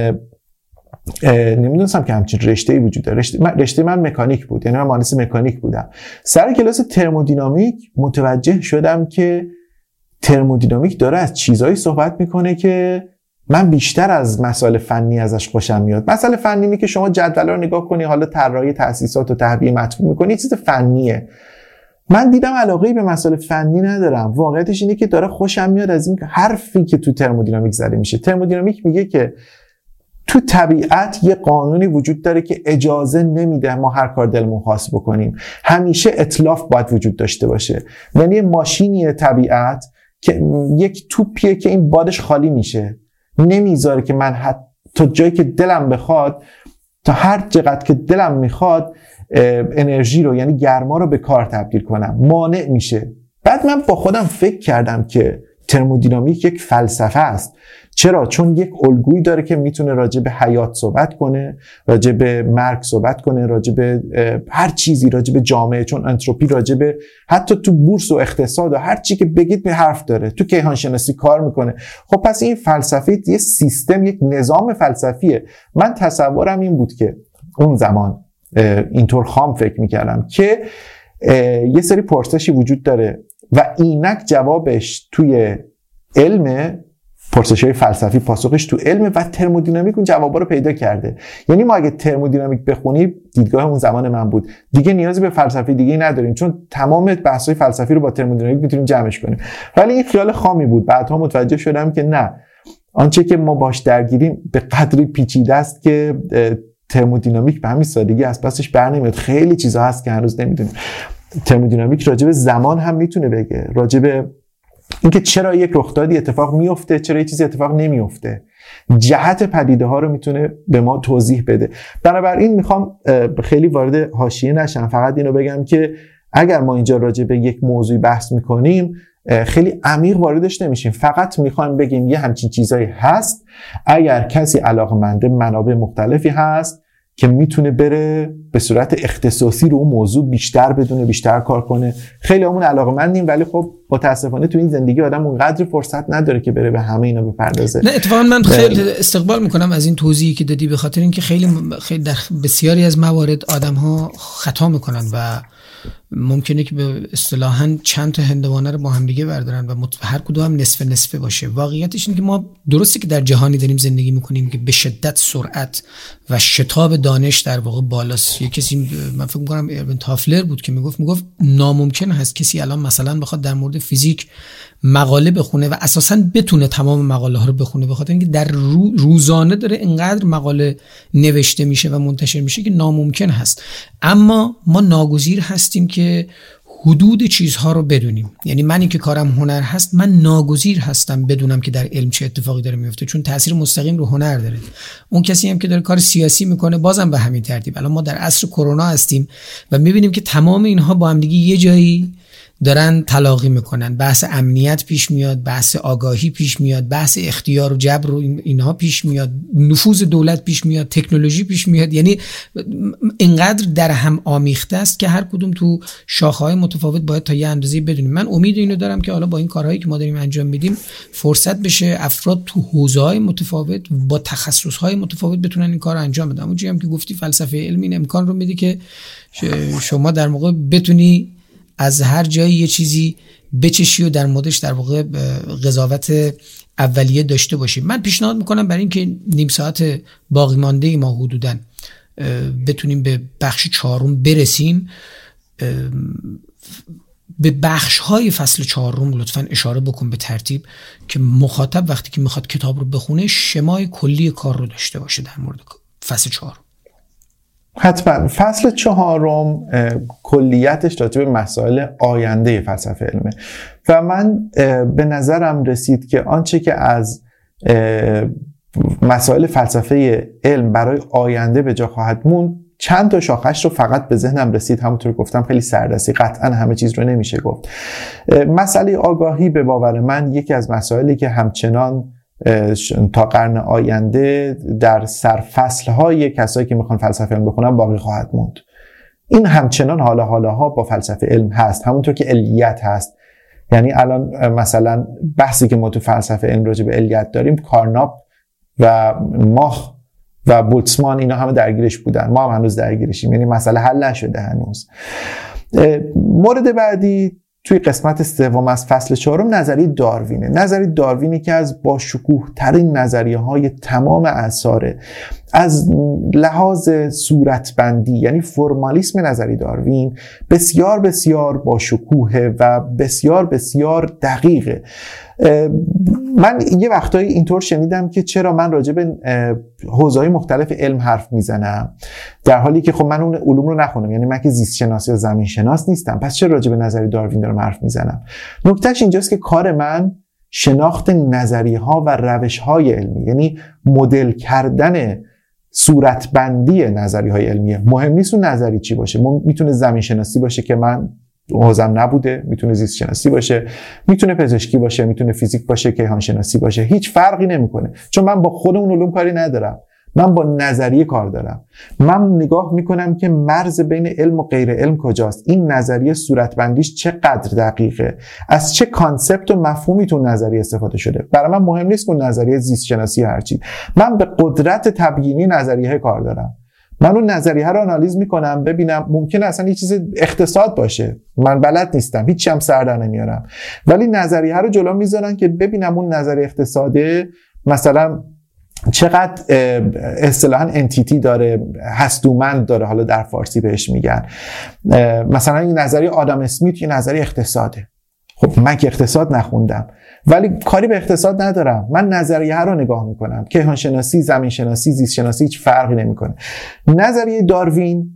نمیدونستم که همچین رشته‌ای وجود داره. رشته من مکانیک بود، یعنی من مهندس مکانیک بودم. سر کلاس ترمودینامیک متوجه شدم که ترمودینامیک داره از چیزایی صحبت میکنه که من بیشتر از مسائل فنی ازش خوشم میاد. مسائل فنی اینه که شما جدول رو نگاه کنی، حالا طراحی تأسیسات و تهویه مطلوب میکنی، چیز فنیه. من دیدم علاقه‌ای به مسائل فنی ندارم. واقعیتش اینه که داره خوشم میاد از این حرفی که تو ترمودینامیک زده میشه. ترمودینامیک میگه که تو طبیعت یه قانونی وجود داره که اجازه نمیده ما هر کار دلمون خواست بکنیم. همیشه اتلاف باید وجود داشته باشه. یعنی ماشینی طبیعت که یک توپیه که این بادش خالی میشه، نمیذاره که من تا جایی که دلم بخواد، تا هر چقدر که دلم میخواد انرژی رو، یعنی گرما رو به کار تبدیل کنم. مانع میشه. بعد من با خودم فکر کردم که ترمودینامیک یک فلسفه است. چرا؟ چون یک الگویی داره که میتونه راجع به حیات صحبت کنه، راجع به مرگ صحبت کنه، راجع به هر چیزی، راجع به جامعه، چون انتروپی راجع به حتی تو بورس و اقتصاد و هر چی که بگید به حرف داره، تو کیهان شناسی کار میکنه. خب پس این فلسفه یه سیستم، یک نظام فلسفیه. من تصورم این بود که اون زمان اینطور خام فکر میکردم که یه سری پرسشی وجود داره و اینک جوابش توی علم، پرسش‌های فلسفی پاسخش تو علم و ترمودینامیک اون جوابا رو پیدا کرده. یعنی ما اگه ترمودینامیک بخونیم، دیدگاه اون زمان من بود، دیگه نیازی به فلسفه دیگه نداریم، چون تمام بحث‌های فلسفی رو با ترمودینامیک میتونیم جمعش کنیم. ولی این خیال خامی بود. بعدها متوجه شدم که نه، آنچه که ما باش درگیریم به قدری پیچیده است که ترمودینامیک به همین سادگی از پسش برنمیاد. خیلی چیزا هست که هنوز نمیدونیم. ترمودینامیک راجع به زمان هم میتونه بگه، راجع به اینکه چرا یک رخدادی اتفاق میفته، چرا یک چیزی اتفاق نمیفته. جهت پدیده ها رو میتونه به ما توضیح بده. بنابراین میخوام خیلی وارد حاشیه نشم، فقط اینو بگم که اگر ما اینجا راجع به یک موضوعی بحث میکنیم خیلی عمیق واردش نمیشیم، فقط میخوایم بگیم یه همچین چیزایی هست، اگر کسی علاقه‌منده منابع مختلفی هست که میتونه بره به صورت اختصاصی رو اون موضوع بیشتر بدونه، بیشتر کار کنه. خیلی همون علاقه‌مندیم ولی خب متاسفانه تو این زندگی آدم اونقدر فرصت نداره که بره به همه اینا بپردازه. نه اتفاقا من خیلی استقبال میکنم از این توضیحی که دادی، به خاطر اینکه خیلی در بسیاری از موارد آدم‌ها خطا میکنن و ممکنه که به اصطلاحاً چند تا هندوانه رو با هم دیگه بردارن و هر کدوم هم نصف نصفه باشه. واقعیتش اینه که ما درسته که در جهانی داریم زندگی میکنیم که به شدت سرعت و شتاب دانش در واقع بالاست. یه کسی من فکر میکنم ایرون تافلر بود که میگفت ناممکن هست کسی الان مثلا بخواد در مورد فیزیک مقاله بخونه و اساساً بتونه تمام مقاله ها رو بخونه، بخاطر اینکه در روزانه داره اینقدر مقاله نوشته میشه و منتشر میشه که ناممکن هست. اما ما ناگزیر هستیم که حدود چیزها رو بدونیم. یعنی منی که کارم هنر هست، من ناگزیر هستم بدونم که در علم چه اتفاقی داره میفته، چون تاثیر مستقیم رو هنر داره. اون کسی هم که داره کار سیاسی میکنه بازم به همین ترتیب. الان ما در عصر کرونا هستیم و میبینیم که تمام اینها با هم دیگه یه جایی دارن تلاقی میکنن. بحث امنیت پیش میاد، بحث آگاهی پیش میاد، بحث اختیار و جبر و اینها پیش میاد، نفوذ دولت پیش میاد، تکنولوژی پیش میاد. یعنی اینقدر در هم آمیخته است که هر کدوم تو شاخه‌های متفاوت باید تا یه اندازه‌ای بدونیم. من امید اینو دارم که حالا با این کارهایی که ما داریم انجام میدیم فرصت بشه افراد تو حوزه‌های متفاوت با تخصص‌های متفاوت بتونن این کارو انجام بدن. اونجوری هم که گفتی فلسفه علم این امکان رو میده که شما در موقع بتونی از هر جایی یه چیزی بچشی و در موردش در واقع قضاوت اولیه داشته باشی. من پیشنهاد میکنم برای اینکه نیم ساعت باقی مانده ما حدوداً بتونیم به بخش 4 برسیم، به بخش‌های فصل 4 لطفاً اشاره بکن به ترتیب که مخاطب وقتی که میخواد کتاب رو بخونه شمای کلی کار رو داشته باشه در مورد فصل 4. حتما. فصل 4 کلیتش راجع به مسائل آینده فلسفه علمه و من به نظرم رسید که آنچه که از مسائل فلسفه علم برای آینده به جا خواهد موند، چند تا شاخش رو فقط به ذهنم رسید. همونطور که گفتم خیلی سردستی، قطعا همه چیز رو نمیشه گفت. مسئله آگاهی به باور من یکی از مسائلی که همچنان تا قرن آینده در سرفصل‌های کسایی که میخوان فلسفه علم بخونن باقی خواهد موند. این همچنان حالاها با فلسفه علم هست، همونطور که علیت هست. یعنی الان مثلا بحثی که ما تو فلسفه علم راجع به علیت داریم، کارناپ و ماخ و بولتزمان اینا همه درگیرش بودن، ما هم هنوز درگیرشیم، یعنی مسئله حل نشده هنوز. مورد بعدی توی قسمت 3 از فصل 4 نظریه داروینه. نظریه داروینی که از با شکوه ترین نظریه های تمام اعصاره. از لحاظ صورتبندی یعنی فرمالیسم نظریه داروین بسیار بسیار با شکوه و بسیار بسیار دقیقه. من یه وقتایی اینطور شنیدم که چرا من راجع به حوزه‌های مختلف علم حرف میزنم در حالی که خب من اون علوم رو نخونم، یعنی من که زیست شناسی یا زمین شناس نیستم، پس چرا راجع به نظریه داروین دارم حرف میزنم؟ نکتهش اینجاست که کار من شناخت نظریه ها و روش های علمی، یعنی مدل کردن صورتبندی نظریه های علمیه. مهم نیست اون نظری چی باشه، میتونه زمین شناسی باشه که من حوزم نبوده، میتونه زیست شناسی باشه، میتونه پزشکی باشه، میتونه فیزیک باشه، کیهان شناسی باشه، هیچ فرقی نمیکنه، چون من با خود اون علوم کاری ندارم، من با نظریه کار دارم. من نگاه میکنم که مرز بین علم و غیر علم کجاست، این نظریه صورتبندیش چقدر دقیقه، از چه کانسپت و مفهومی تو نظریه استفاده شده. برای من مهم نیست که نظریه زیست شناسی هرچی، من به قدرت تبیینی نظریه کار دارم. من اون نظریه رو آنالیز میکنم، ببینم ممکنه اصلا یه چیز اقتصاد باشه، من بلد نیستم، هیچی هم سر در نمیارم، ولی نظریه رو جلو میذارن که ببینم اون نظریه اقتصاده مثلا چقدر اصطلاحاً انتیتی داره، هستومند داره، حالا در فارسی بهش میگن. مثلا این نظریه آدم اسمیت یه نظریه اقتصاده. خب من که اقتصاد نخوندم ولی کاری به اقتصاد ندارم، من نظریه رو نگاه میکنم. کیهان شناسی، زمین شناسی، زیست شناسی هیچ فرقی نمیکنه. نظریه داروین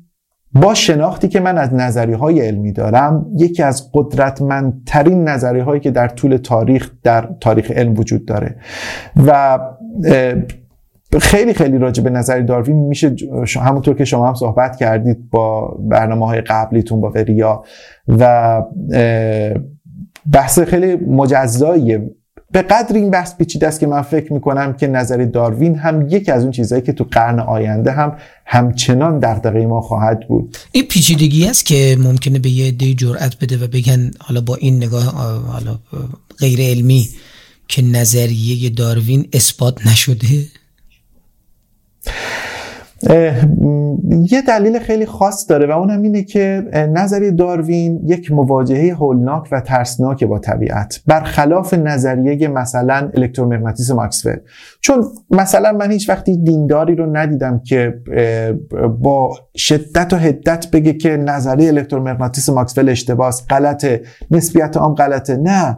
با شناختی که من از نظریه‌های علمی دارم، یکی از قدرتمندترین نظریه‌هایی که در طول تاریخ در تاریخ علم وجود داره و خیلی خیلی راجع به نظریه داروین میشه همونطور که شما هم صحبت کردید با برنامه‌های قبلیتون با وریا و بحث خیلی مجزاییه. به قدر این بحث پیچیده است که من فکر میکنم که نظریه داروین هم یکی از اون چیزایی که تو قرن آینده هم همچنان دغدغه ما خواهد بود. این پیچیدگی است که ممکنه به یه عده جرأت بده و بگن حالا با این نگاه حالا غیر علمی که نظریه داروین اثبات نشده. یه دلیل خیلی خاص داره و اونم اینه که نظریه داروین یک مواجهه هولناک و ترسناک با طبیعت، برخلاف نظریه مثلا الکترومغناطیس ماکسول. چون مثلا من هیچ وقتی دینداری رو ندیدم که با شدت و حدت بگه که نظریه الکترومغناطیس ماکسول اشتباهه، غلطه، نسبیت عام غلطه. نه،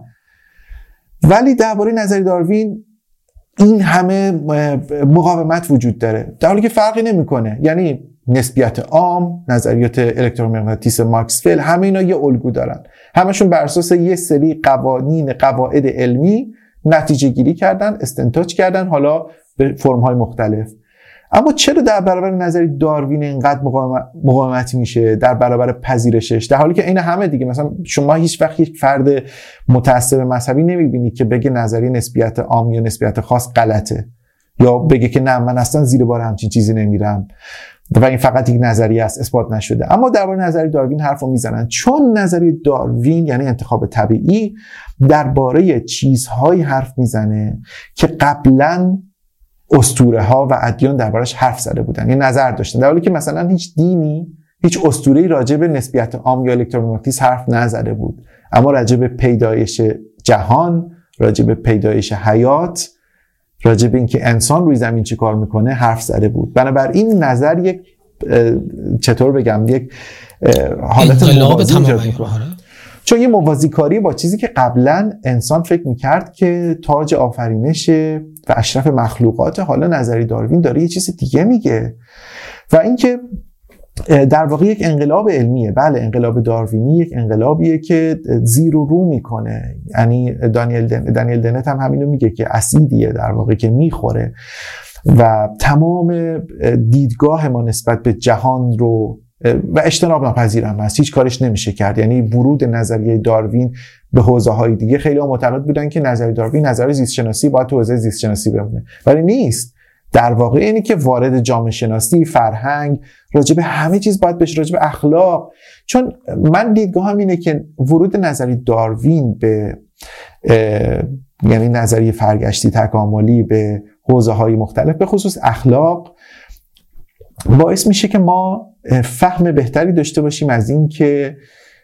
ولی درباره نظریه داروین این همه مقاومت وجود داره، در حالی که فرقی نمیکنه. یعنی نسبیت عام، نظریات الکترومغناطیس ماکسول، همه اینا یه الگو دارن، همشون بر اساس یه سری قوانین، قواعد علمی نتیجه گیری کردن، استنتاج کردن، حالا به فرم‌های مختلف. اما چرا در برابر نظریه داروین اینقدر مقاومت میشه در برابر پذیرشش، در حالی که این همه دیگه؟ مثلا شما هیچ وقت یک فرد متعصب مذهبی نمیبینید که بگه نظریه نسبیت عام یا نسبیت خاص غلطه، یا بگه که نه من اصلا زیر بار همچین چیزی نمیرم و این فقط یک نظریه است، اثبات نشده. اما درباره نظریه داروین حرفو میزنن، چون نظریه داروین یعنی انتخاب طبیعی درباره چیزهایی حرف میزنه که قبلاً اسطوره ها و ادیان دربارش حرف زده بودن، یه نظر داشتن، در حالی که مثلا هیچ دینی، هیچ اسطوره‌ای راجع به نسبیت عام یا الکترومغناطیس حرف نزده بود، اما راجع به پیدایش جهان، راجع به پیدایش حیات، راجع به اینکه انسان روی زمین چی کار میکنه حرف زده بود. بنابراین نظر یک چطور بگم یک حالت موازی ایجاد میکنه، چون یه موازیکاری با چیزی که قبلا انسان فکر میکرد که تاج آفرینشه و اشرف مخلوقات، حالا نظریه داروین داره یه چیز دیگه میگه. و اینکه در واقع یک انقلاب علمیه. بله، انقلاب داروینی یک انقلابیه که زیر و رو میکنه. یعنی دانیل دنت هم همینو میگه که اسیدیه در واقع که میخوره و تمام دیدگاه ما نسبت به جهان رو و اجتناب ناپذیرم هست، هیچ کارش نمیشه کرد. یعنی ورود نظریه داروین به حوزه‌های دیگه، خیلی ها معتقد بودن که نظریه داروین نظریه زیست شناسی باید تو حوزه زیست شناسی بمونه، ولی نیست. در واقع اینی که وارد جامعه شناسی، فرهنگ، راجع به همه چیز باید بشه، راجع به اخلاق. چون من دیدگاهم اینه که ورود نظریه داروین به یعنی نظریه فرگشتی تکاملی به حوزه‌های مختلف، به خصوص اخلاق، باعث میشه که ما فهم بهتری داشته باشیم از این که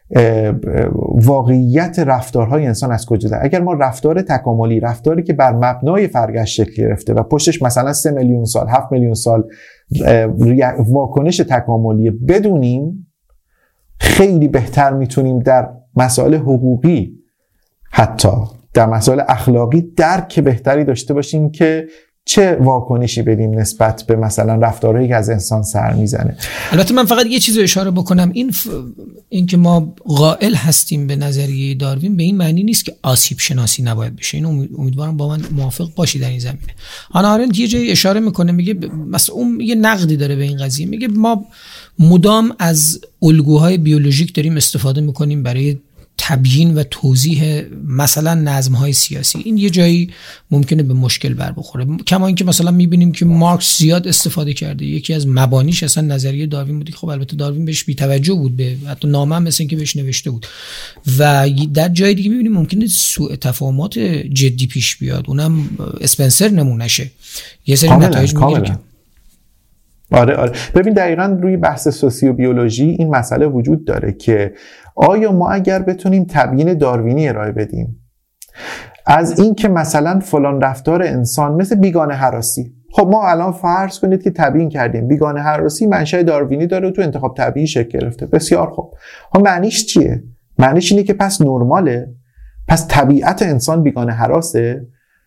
واقعیت رفتارهای انسان از کجا داره. اگر ما رفتار تکاملی، رفتاری که بر مبنای فرگشت شکل گرفته و پشتش مثلا 3 میلیون سال 7 میلیون سال واکنش تکاملی بدونیم، خیلی بهتر میتونیم در مسائل حقوقی، حتی در مسائل اخلاقی درک بهتری داشته باشیم که چه واکنشی بدیم نسبت به مثلا رفتارهایی که از انسان سر میزنه. البته من فقط یه چیز رو اشاره بکنم، این که ما قائل هستیم به نظریه داروین به این معنی نیست که آسیب شناسی نباید بشه. این امیدوارم با من موافق باشی در این زمینه. آنا آرنت یه جایی اشاره میکنه، میگه مثلا اون یه نقدی داره به این قضیه، میگه ما مدام از الگوهای بیولوژیک داریم استفاده میکنیم برای تبیین و توضیح مثلا نظم‌های سیاسی. این یه جایی ممکنه به مشکل بر بخوره، کما اینکه مثلا می‌بینیم که مارکس زیاد استفاده کرده، یکی از مبانیش اصلا نظریه داروین بود. خب البته داروین بهش بی‌توجه بود، به حتی نامه هم مثلا که بهش نوشته بود. و در جای دیگه می‌بینیم ممکنه سوء تفاهمات جدی پیش بیاد، اونم اسپنسر نمونهشه، یه سری نتایج میگیره. آره ببین دقیقاً روی بحث سوسیوبیولوژی این مسئله وجود داره که آیا ما اگر بتونیم تبیین داروینی ارائه بدیم از این که مثلا فلان رفتار انسان مثل بیگانه هراسی، خب ما الان فرض کنید که تبیین کردیم بیگانه هراسی منشأ داروینی داره و تو انتخاب طبیعی شکل گرفته، بسیار خوب. ها معنیش چیه؟ معنیش اینه که پس نرماله، پس طبیعت انسان بیگانه هراسه؟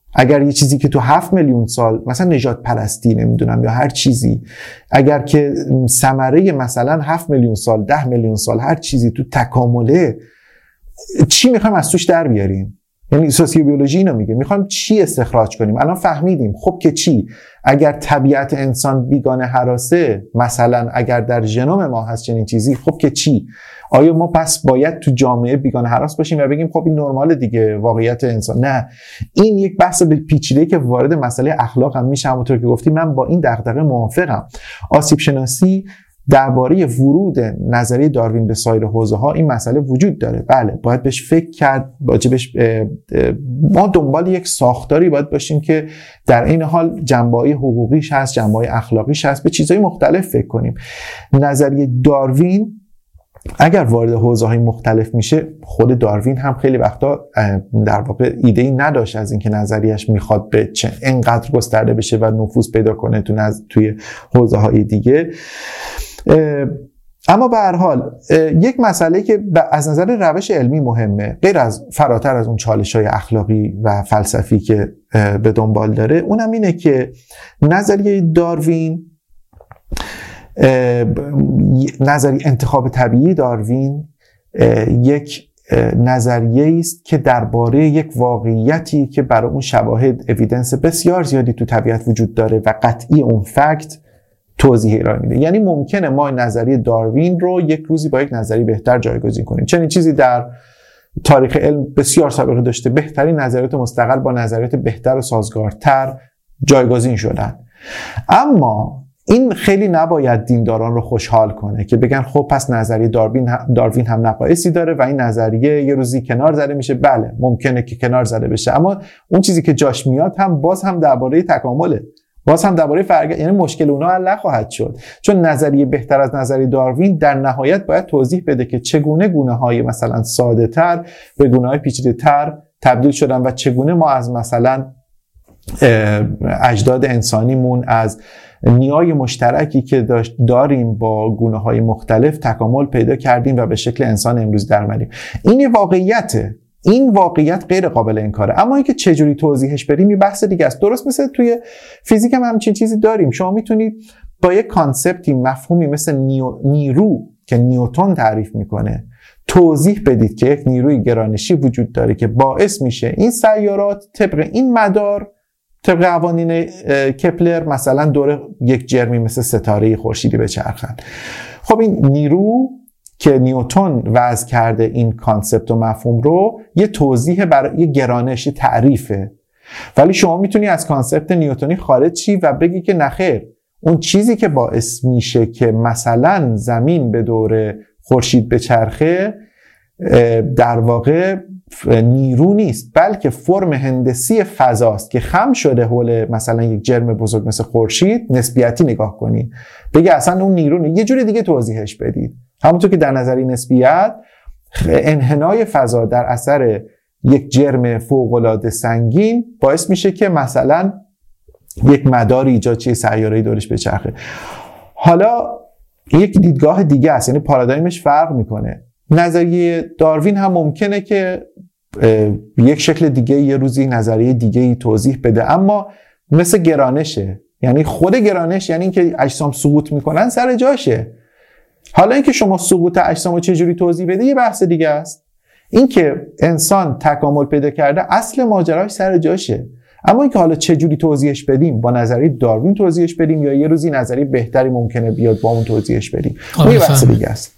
اگر یه چیزی که تو 7 میلیون سال مثلا نژاد پرستی نمیدونم یا هر چیزی، اگر که ثمره مثلا 7 میلیون سال 10 میلیون سال هر چیزی تو تکامله، چی میخوایم از توش در بیاریم؟ یعنی سوسیوبیولوژی اینو میگه، میخوایم چی استخراج کنیم؟ الان فهمیدیم خب که چی؟ اگر طبیعت انسان بیگانه هراسه، مثلا اگر در ژنوم ما هست چنین چیزی، خب که چی؟ آیا ما پس باید تو جامعه بیگانه هراس باشیم و بگیم خب این نرمال دیگه واقعیت انسان؟ نه، این یک بحث پیچیده‌ای که وارد مسئله اخلاق هم میشه. همونطور که گفتی من با این دغدغه موافقم. آسیب شناسی درباره ورود نظریه داروین به سایر حوزه‌ها این مسئله وجود داره. بله، باید بهش فکر کرد، ما دنبال یک ساختاری باید باشیم که در این حال جنبه‌های حقوقیش هست، جنبه‌های اخلاقیش هست، به چیزهای مختلف فکر کنیم. نظریه داروین اگر وارد حوزه‌های مختلف میشه، خود داروین هم خیلی وقتا در واقع ایده‌ای نداشت از اینکه نظریه‌اش میخواد به چه انقدر گسترده بشه و نفوذ پیدا کنه توی حوزه‌های دیگه. اما به هر حال یک مسئله که از نظر روش علمی مهمه، غیر از فراتر از اون چالش‌های اخلاقی و فلسفی که به دنبال داره، اونم اینه که نظریه داروین، نظریه انتخاب طبیعی داروین یک نظریه است که درباره یک واقعیتی که برای اون شواهد اویدنس بسیار زیادی تو طبیعت وجود داره و قطعی اون فکت توضیح ارائه میده. یعنی ممکنه ما نظریه داروین رو یک روزی با یک نظریه بهتر جایگزین کنیم. چنین چیزی در تاریخ علم بسیار سابقه داشته. بهترین نظریات مستقل با نظریات بهتر و سازگارتر جایگزین شدن. اما این خیلی نباید دینداران رو خوشحال کنه که بگن خب پس نظریه داروین هم نقایصی داره و این نظریه یه روزی کنار زده میشه. بله، ممکنه که کنار زده بشه، اما اون چیزی که جاش میاد هم باز هم درباره تکامله، باز هم درباره فرق، یعنی مشکل اونها حل نخواهد شد، چون نظریه بهتر از نظریه داروین در نهایت باید توضیح بده که چگونه گونه‌های مثلا ساده‌تر به گونه‌های پیچیده‌تر تبدیل شدن و چگونه ما از مثلا اجداد انسانیمون از نیای مشترکی که داریم با گونه‌های مختلف تکامل پیدا کردیم و به شکل انسان امروز در اومدیم. این واقعیته، این واقعیت غیر قابل انکاره. اما اینکه چجوری توضیحش بریم یه بحث دیگه است. درست مثل توی فیزیک هم همچین چیزی داریم. شما میتونید با یک کانسپتی، مفهومی مثل نیرو که نیوتن تعریف میکنه توضیح بدید که یک نیروی گرانشی وجود داره که باعث میشه این سیارات طبق این مدار، طبق قوانین کپلر مثلا دور یک جرمی مثل ستاره خورشیدی بچرخن. خب این نیرو که نیوتن وضع کرده این کانسپت و مفهوم رو، یه توضیح برای یه گرانش، یه تعریفه. ولی شما میتونی از کانسپت نیوتنی خارج شی و بگی که نخیر، اون چیزی که باعث میشه که مثلا زمین به دور خورشید بچرخه در واقع نیرو نیست، بلکه فرم هندسی فضاست که خم شده حول مثلا یک جرم بزرگ مثل خورشید. نسبیتی نگاه کنید، بگی اصلا اون نیرو نیست. یه جوری دیگه توضیحش بدید. همونطور که در نظریه نسبیت انحنای فضا در اثر یک جرم فوق‌العاده سنگین باعث میشه که مثلا یک مدار ایجاد چه سیاره‌ای دورش بچرخه. حالا یک دیدگاه دیگه است، یعنی پارادایمش فرق میکنه. نظریه داروین هم ممکنه که یک شکل دیگه یه روزی نظریه دیگه‌ای توضیح بده، اما مثل گرانشه، یعنی خود گرانش یعنی اینکه اجسام سقوط میکنن سر جاشه. حالا اینکه شما سقوط اجسام رو چجوری توضیح بده یه بحث دیگه است. اینکه انسان تکامل پیدا کرده اصل ماجراش سر جاشه، اما اینکه حالا چجوری توضیحش بدیم، با نظریه داروین توضیحش بدیم یا یه روزی نظریه بهتری ممکنه بیاد با اون توضیحش بدیم، یه بحث دیگه است.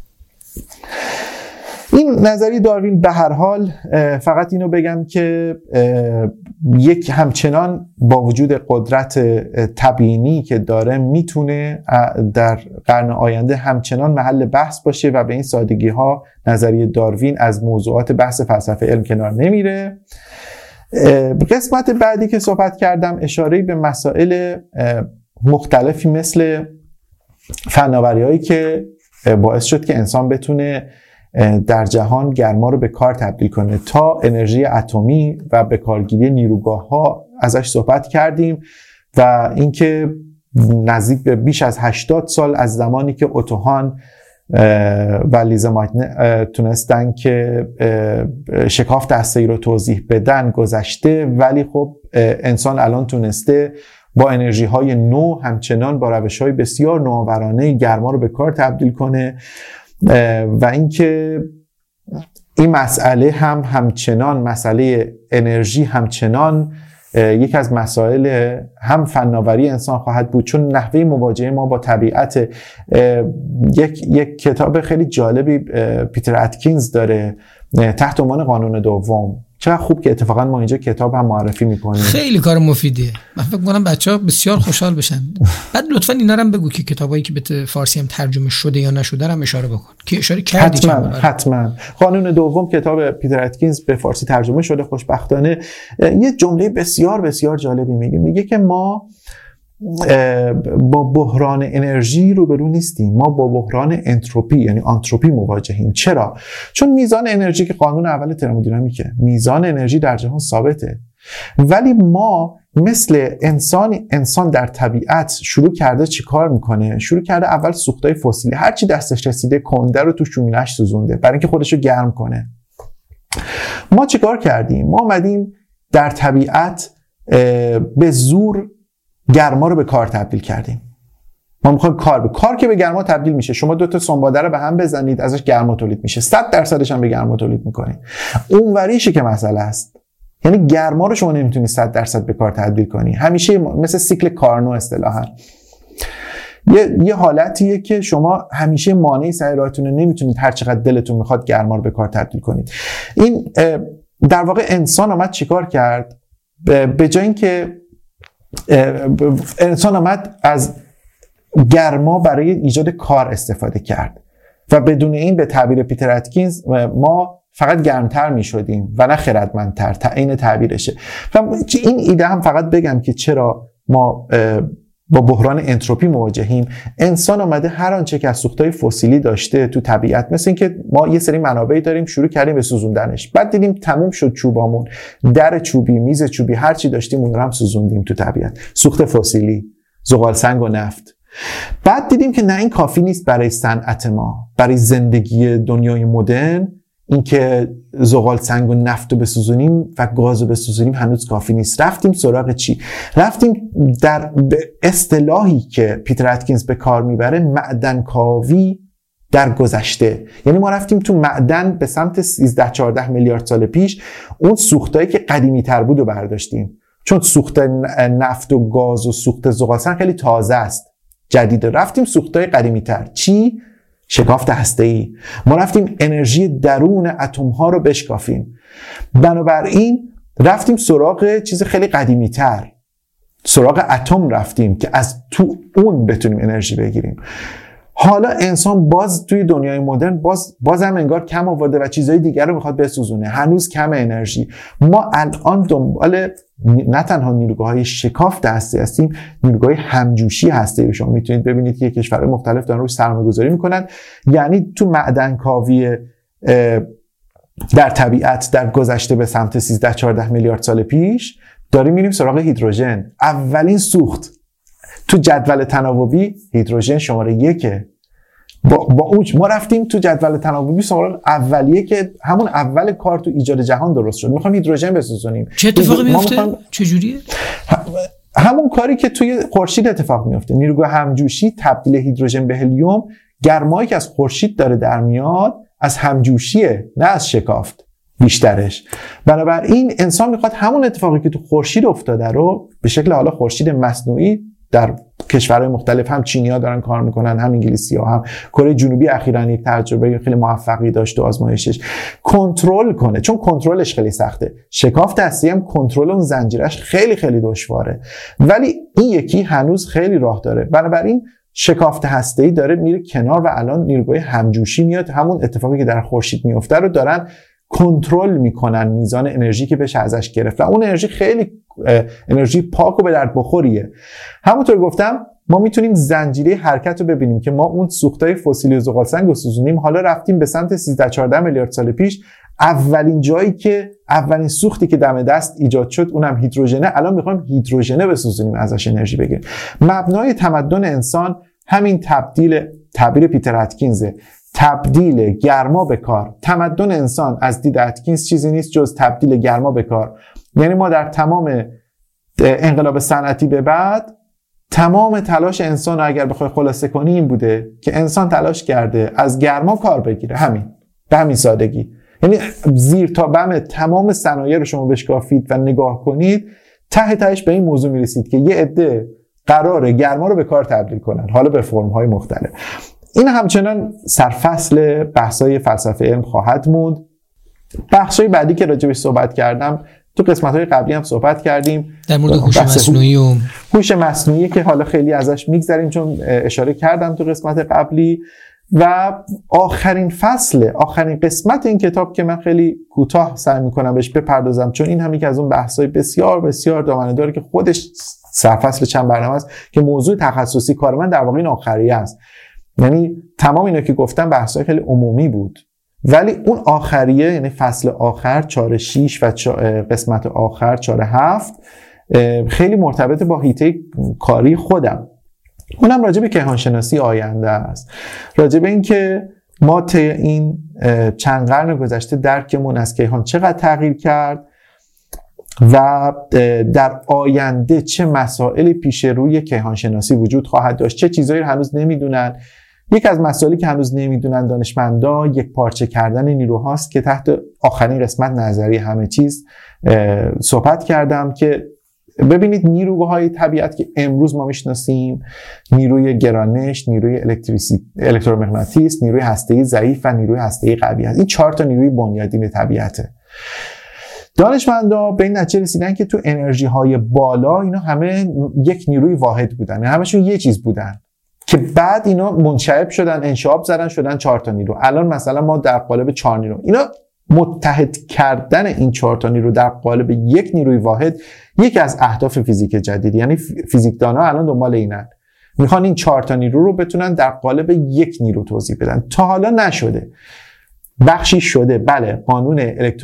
این نظریه داروین به هر حال، فقط اینو بگم که یک همچنان با وجود قدرت تبیینی که داره میتونه در قرن آینده همچنان محل بحث باشه و به این سادگی ها نظریه داروین از موضوعات بحث فلسفه علم کنار نمیره. قسمت بعدی که صحبت کردم اشاره به مسائل مختلفی مثل فناوری هایی که باعث شد که انسان بتونه در جهان گرما رو به کار تبدیل کنه، تا انرژی اتمی و به کارگیری نیروگاه ها ازش صحبت کردیم و اینکه نزدیک به بیش از 80 سال از زمانی که اوتوهان و لیزا مایتنه تونستن که شکافت هسته‌ای رو توضیح بدن گذشته، ولی خب انسان الان تونسته با انرژی های نو همچنان با روش های بسیار نوآورانه گرما رو به کار تبدیل کنه و اینکه این مسئله همچنان مسئله انرژی همچنان یک از مسائل هم فناوری انسان خواهد بود، چون نحوه مواجهه ما با طبیعت. یک کتاب خیلی جالبی پیتر اتکینز داره تحت عنوان قانون دوم. چقدر خوب که اتفاقا ما اینجا کتاب هم معرفی میکنیم. خیلی کار مفیدیه. من فکر می‌کنم بچه‌ها بسیار خوشحال بشن. بعد لطفاً اینا رو هم بگو که کتابایی که به فارسی هم ترجمه شده یا نشده رو هم اشاره بکن. که اشاره کردی حتما. قانون دوم کتاب پیتر اتکینز به فارسی ترجمه شده خوشبختانه. یه جمله بسیار بسیار جالبی میگه که ما با بحران انرژی روبرو نیستیم، ما با بحران انتروپی یعنی آنتروپی مواجهیم. چرا؟ چون میزان انرژی که قانون اول ترمودینامیکه، میزان انرژی در جهان ثابته، ولی ما مثل انسان در طبیعت شروع کرده چی کار میکنه؟ شروع کرده اول سوختای فسیلی هر چی دستش رسیده کنده رو تو شومینش سوزونده برای اینکه خودش رو گرم کنه. ما چی کار کردیم؟ ما اومدیم در طبیعت به زور گرما رو به کار تبدیل کردیم. ما میخوایم کار که به گرما تبدیل میشه. شما 2 تا سنباده رو به هم بزنید ازش گرما تولید میشه، 100% هم به گرما تولید میکنید. اون وریشه که مسئله است. یعنی گرما رو شما نمیتونید 100% به کار تبدیل کنی. همیشه مثل سیکل کارنو اصطلاحاً یه حالتیه که شما همیشه مانعی سر راهتون نمیتونید هر چقدر دلتون میخواد گرما رو به کار تبدیل کنید. این در واقع انسان اومد چیکار کرد؟ به جای اینکه انسان آمد از گرما برای ایجاد کار استفاده کرد و بدون این به تعبیر پیتر اتکینز ما فقط گرمتر می شدیم و نه خردمندتر. این تعبیرشه. و این ایده هم فقط بگم که چرا ما با بحران انتروپی مواجهیم. انسان آمده هر آنچه که از سوختهای فسیلی داشته تو طبیعت، مثل اینکه ما یه سری منابعی داریم شروع کردیم به سوزوندنش، بعد دیدیم تموم شد چوبامون، در چوبی، میز چوبی، هر چی داشتیم اون رو هم سوزوندیم تو طبیعت. سوخت فسیلی، زغال سنگ و نفت. بعد دیدیم که نه این کافی نیست برای صنعت ما، برای زندگی دنیای مدرن. اینکه زغال سنگ و نفت رو بسوزونیم و گاز رو بسوزونیم هنوز کافی نیست. رفتیم سراغ چی؟ رفتیم در اصطلاحی که پیتر اتکینز به کار میبره، معدن کاوی در گذشته. یعنی ما رفتیم تو معدن به سمت 13-14 میلیارد سال پیش، اون سوختایی که قدیمی تر بود رو برداشتیم، چون سوخت نفت و گاز و سوخت زغال سنگ خیلی تازه است، جدیده. رفتیم سوختای قدیمی تر. چی؟ شکافت هسته‌ای. ما رفتیم انرژی درون اتم ها رو بشکافیم. بنابراین رفتیم سراغ چیز خیلی قدیمی تر، سراغ اتم رفتیم که از تو اون بتونیم انرژی بگیریم. حالا انسان باز توی دنیای مدرن باز هم انگار کم آورده و چیزهای دیگر رو میخواد بسوزونه، هنوز کم انرژی. ما الان دنبال نه تنها نیروگاه‌های شکافت هسته هستیم، نیروگاه‌های همجوشی هسته. شما میتونید ببینید که کشورهای مختلف دارن روش سرمایه‌گذاری میکنن. یعنی تو معدن کاوی در طبیعت در گذشته به سمت 13-14 میلیارد سال پیش داریم میریم سراغ هیدروژن. اولین سوخت تو جدول تناوبی هیدروژن شماره 1. با اوج ما رفتیم تو جدول تناوبی سراغ اولیه که همون اول کار تو ایجاد جهان درست شد. میخوایم هیدروژن بسوزونیم. چه اتفاقی میفته؟ چه جوریه؟ همون کاری که توی خورشید اتفاق میفته. نیروگاه همجوشی تبدیل هیدروژن به هلیوم. گرمایی که از خورشید داره در میاد از همجوشیه، نه از شکافت بیشترش. بنابراین انسان میخواد همون اتفاقی که تو خورشید افتاده رو به شکل حالا خورشید مصنوعی در کشورهای مختلف، هم چینی‌ها دارن کار میکنن، هم انگلیسی‌ها، هم کره جنوبی اخیراً یک تجربه خیلی موفقی داشت تو آزمایشش، کنترل کنه. چون کنترلش خیلی سخته. شکافت هستی هم کنترل اون زنجیرش خیلی خیلی دشواره، ولی این یکی هنوز خیلی راه داره. بنابراین شکافت هسته‌ای داره میره کنار و الان نیروگاه همجوشی میاد، همون اتفاقی که در خورشید میفته رو دارن کنترل میکنن، میزان انرژی که بشه ازش گرفت. و اون انرژی خیلی انرژی پاک و به درد بخوریه. همونطور گفتم ما میتونیم زنجیره حرکت رو ببینیم که ما اون سوختای فسیلی و زغال سنگ رو سوزونیم. حالا رفتیم به سمت 13-14 میلیارد سال پیش، اولین جایی که اولین سوختی که دم دست ایجاد شد اونم هیدروژنه. الان میخوایم هیدروژنه بسوزونیم، ازش انرژی بگیریم. مبنای تمدن انسان همین تعبیر پیتر اتکینزه، تبدیل گرما به کار. تمدن انسان از دید اتکینز چیزی نیست جز تبدیل گرما به کار. یعنی ما در تمام انقلاب صنعتی به بعد تمام تلاش انسان رو اگر بخوای خلاصه کنی این بوده که انسان تلاش کرده از گرما کار بگیره، همین به همین سادگی. یعنی زیر تا بم تمام صنایع رو شما بشکافید و نگاه کنید، ته تهش به این موضوع میرسید که یه عده قراره گرما رو به کار تبدیل کنن، حالا به فرم‌های مختلف. این همچنان سرفصل بحث‌های فلسفه علم خواهد موند. بخش‌های بعدی که راجعش صحبت کردم تو قسمت‌های قبلی هم صحبت کردیم در مورد هوش مصنوعی و هوش مصنوعی که حالا خیلی ازش میگذریم چون اشاره کردم تو قسمت قبلی. و آخرین قسمت این کتاب که من خیلی کوتاه سعی می‌کنم بهش بپردازم چون این هم یکی از اون بحث‌های بسیار بسیار دامنه داره که خودش سرفصل چند برنامه است که موضوع تخصصی کار من در واقع این آخریه است. یعنی تمام اینا که گفتم بحث‌های خیلی عمومی بود، ولی اون آخریه یعنی فصل آخر 4-6 و قسمت آخر 4-7 خیلی مرتبط با حیطه کاری خودم. اونم راجع به کیهانشناسی آینده است، راجع به این که ما طی این چند قرن گذشته درکمون از کیهان چقدر تغییر کرد و در آینده چه مسائلی پیش روی کیهانشناسی وجود خواهد داشت، چه چیزایی هنوز نمیدونن. یک از مسائلی که هنوز نمیدونن دانشمندا یک پارچه کردن نیروهاست که تحت آخرین قسمت نظریه همه چیز صحبت کردم که ببینید نیروهای طبیعت که امروز ما میشناسیم، نیروی گرانش، نیروی الکترومغناطیس، نیروی هسته‌ای ضعیف و نیروی هسته‌ای قوی هست. این 4 تا نیروی بنیادین طبیعته. دانشمندا به این نتیجه رسیدن که تو انرژی های بالا اینا همه یک نیروی واحد بودن، همشون یه چیز بودن که بعد اینا منشعب شدن، انشعاب زدن، شدن 4 تا نیرو. الان مثلا ما در قالب 4 نیرو، اینا متحد کردن این 4 تا نیرو در قالب یک نیروی واحد یکی از اهداف فیزیک جدید، یعنی فیزیکدان‌ها الان دنبال اینن، میخوان این 4 تا نیرو رو بتونن در قالب یک نیرو توضیح بدن. تا حالا نشده، بخشی شده. بله، قانون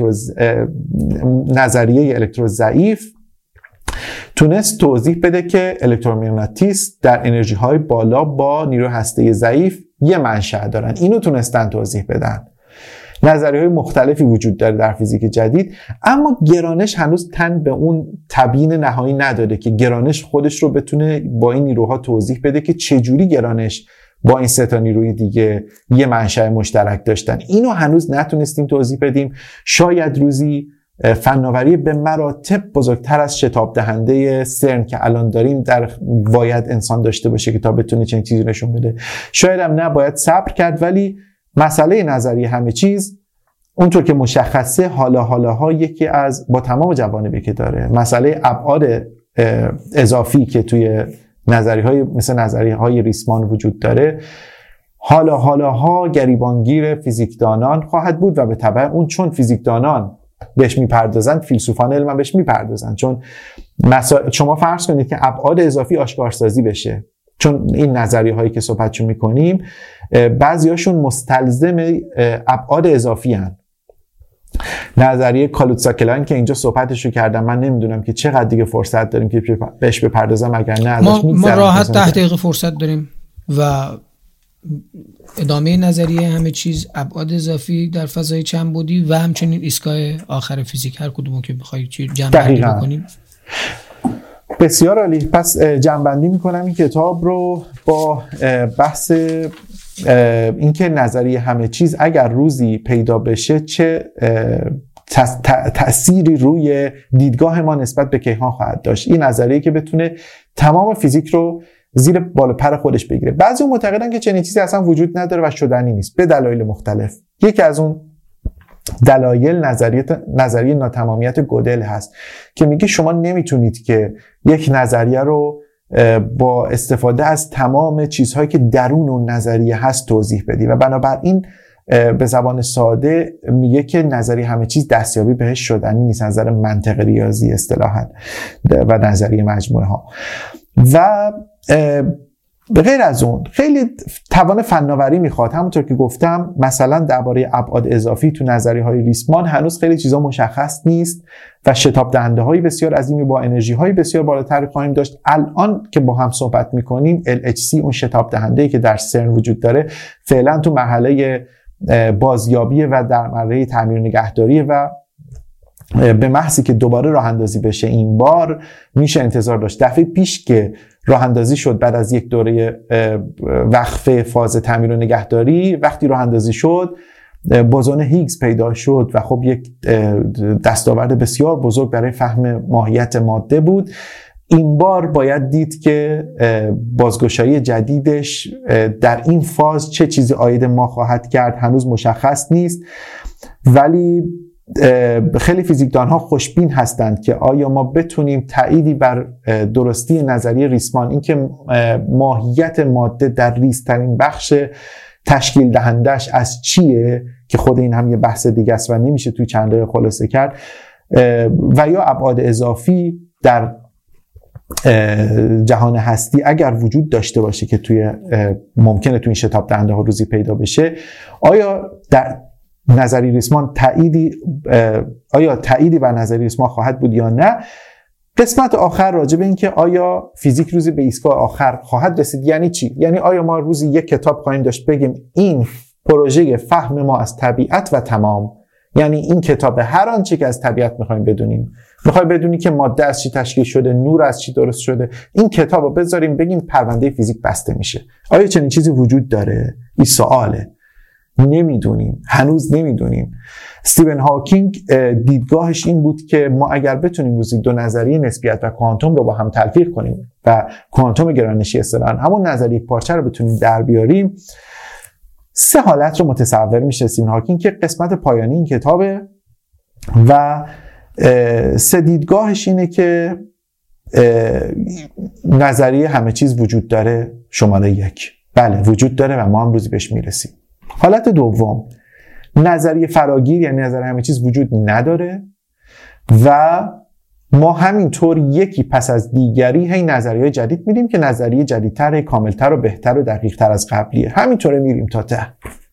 نظریه الکتروضعیف تونست توضیح بده که الکترومغناطیس در انرژی های بالا با نیروی هسته‌ای ضعیف یه منشأ دارن، اینو تونستن توضیح بدن. نظریه های مختلفی وجود داره در فیزیک جدید، اما گرانش هنوز تن به اون تبیین نهایی نداده که گرانش خودش رو بتونه با این نیروها توضیح بده که چجوری گرانش با این 3 تا نیروی دیگه یه منشأ مشترک داشتن. اینو هنوز نتونستیم توضیح بدیم. شاید روزی فناوری به مراتب بزرگتر از شتاب دهنده سرن که الان داریم باید انسان داشته باشه که تا بتونه چنین چیزی نشون بده. شاید هم نه، باید صبر کرد. ولی مسئله نظریه همه چیز اونطور که مشخصه حالاها یکی از با تمام جوانبی که داره، مسئله ابعاد اضافی که توی نظریه‌های مثل نظریه‌های ریسمان وجود داره، حالاها گریبانگیر فیزیکدانان خواهد بود و به تبع اون چون فیزیکدانان بهش میپردازن، فیلسوفان علم هم بهش میپردازن. چون شما فرض کنید که ابعاد اضافی آشکارسازی بشه، چون این نظریه هایی که صحبتشون میکنیم بعضیاشون مستلزم ابعاد اضافی هن. نظریه کالوتساکلاین که اینجا صحبتشو کردم، من نمیدونم که چقدر دیگه فرصت داریم که بهش بپردازم، اگر نه ما راحت 10 دقیقه فرصت داریم و ادامه نظریه همه چیز، ابعاد اضافی در فضای چند بعدی و همچنین ایستگاه آخر فیزیک، هر کدومو که بخواید جمع‌بندی بکنیم. بسیار عالی. پس جمع‌بندی میکنم این کتاب رو با بحث اینکه نظریه همه چیز اگر روزی پیدا بشه چه تأثیری روی دیدگاه ما نسبت به کیهان خواهد داشت. این نظریه که بتونه تمام فیزیک رو زیر بال پر خودش بگیره. بعضی معتقدن که چنین چیزی اصلا وجود نداره و شدنی نیست به دلایل مختلف. یکی از اون دلایل نظریه ناتمامیت گودل هست که میگه شما نمیتونید که یک نظریه رو با استفاده از تمام چیزهایی که درون اون نظریه هست توضیح بدی و بنابراین به زبان ساده میگه که نظریه همه چیز دستیابی بهش شدنی نیست، نظر منطق ریاضی اصطلاحاً و نظریه مجموعه ها. و به غیر از اون خیلی توان فناوری میخواد. همونطور که گفتم مثلا درباره ابعاد اضافی تو نظریه های ریسمان هنوز خیلی چیزا مشخص نیست و شتاب دهنده های بسیار عظیمی با انرژی های بسیار بالاتری خواهیم داشت. الان که با هم صحبت میکنیم LHC اون شتاب دهنده که در سرن وجود داره فعلا تو مرحله بازیابی و در مرحله تعمیر نگهداری و به محضی که دوباره راه اندازی بشه این بار میشه انتظار داشت. دفعه پیش که راه اندازی شد بعد از یک دوره وقفه فاز تعمیر و نگهداری، وقتی راه اندازی شد بوزون هیگز پیدا شد و خب یک دستاورد بسیار بزرگ برای فهم ماهیت ماده بود. این بار باید دید که بازگشایی جدیدش در این فاز چه چیزی عاید ما خواهد کرد هنوز مشخص نیست، ولی خیلی فیزیکدان‌ها خوشبین هستند که آیا ما بتونیم تأییدی بر درستی نظریه ریسمان، اینکه ماهیت ماده در ریزترین بخش تشکیل دهندش از چیه، که خود این هم یه بحث دیگه است و نمیشه توی چند دقیقه خلاصه کرد، و یا ابعاد اضافی در جهان هستی اگر وجود داشته باشه که ممکنه توی این شتاب دهنده ها روزی پیدا بشه، آیا در نظریه ریسمان تأییدی بر نظریه ریسمان خواهد بود یا نه. قسمت آخر راجع به این که آیا فیزیک روزی به ایستگاه آخر خواهد رسید یعنی چی؟ یعنی آیا ما روزی یک کتاب خواهیم داشت بگیم این پروژه فهم ما از طبیعت و تمام، یعنی این کتاب هر آنچه که از طبیعت میخوایم بدونیم، میخوایم بدونی که ماده از چی تشکیل شده، نور از چی درست شده، این کتاب رو بذاریم بگیم پرونده فیزیک بسته میشه. آیا چنین چیزی وجود داره؟ این سواله. نمیدونیم، هنوز نمیدونیم. استیون هاکینگ دیدگاهش این بود که ما اگر بتونیم روزی دو نظریه نسبیت و کوانتوم رو با هم تلفیق کنیم و کوانتوم گرانشی اصطلاحاً همون نظریه پارچه رو بتونیم در بیاریم، سه حالت رو متصور میشه استیون هاکینگ که قسمت پایانی این کتابه و سه دیدگاهش اینه که نظریه همه چیز وجود داره شماره 1. بله وجود داره و ما هم روزی بهش میرسیم. حالت دوم، نظریه فراگیر یعنی نظریه همه چیز وجود نداره و ما همینطور یکی پس از دیگری هی نظریه جدید میدیم که نظریه جدیدتر، کاملتر و بهتر و دقیقتر از قبلیه. همینطوره میریم تا ته.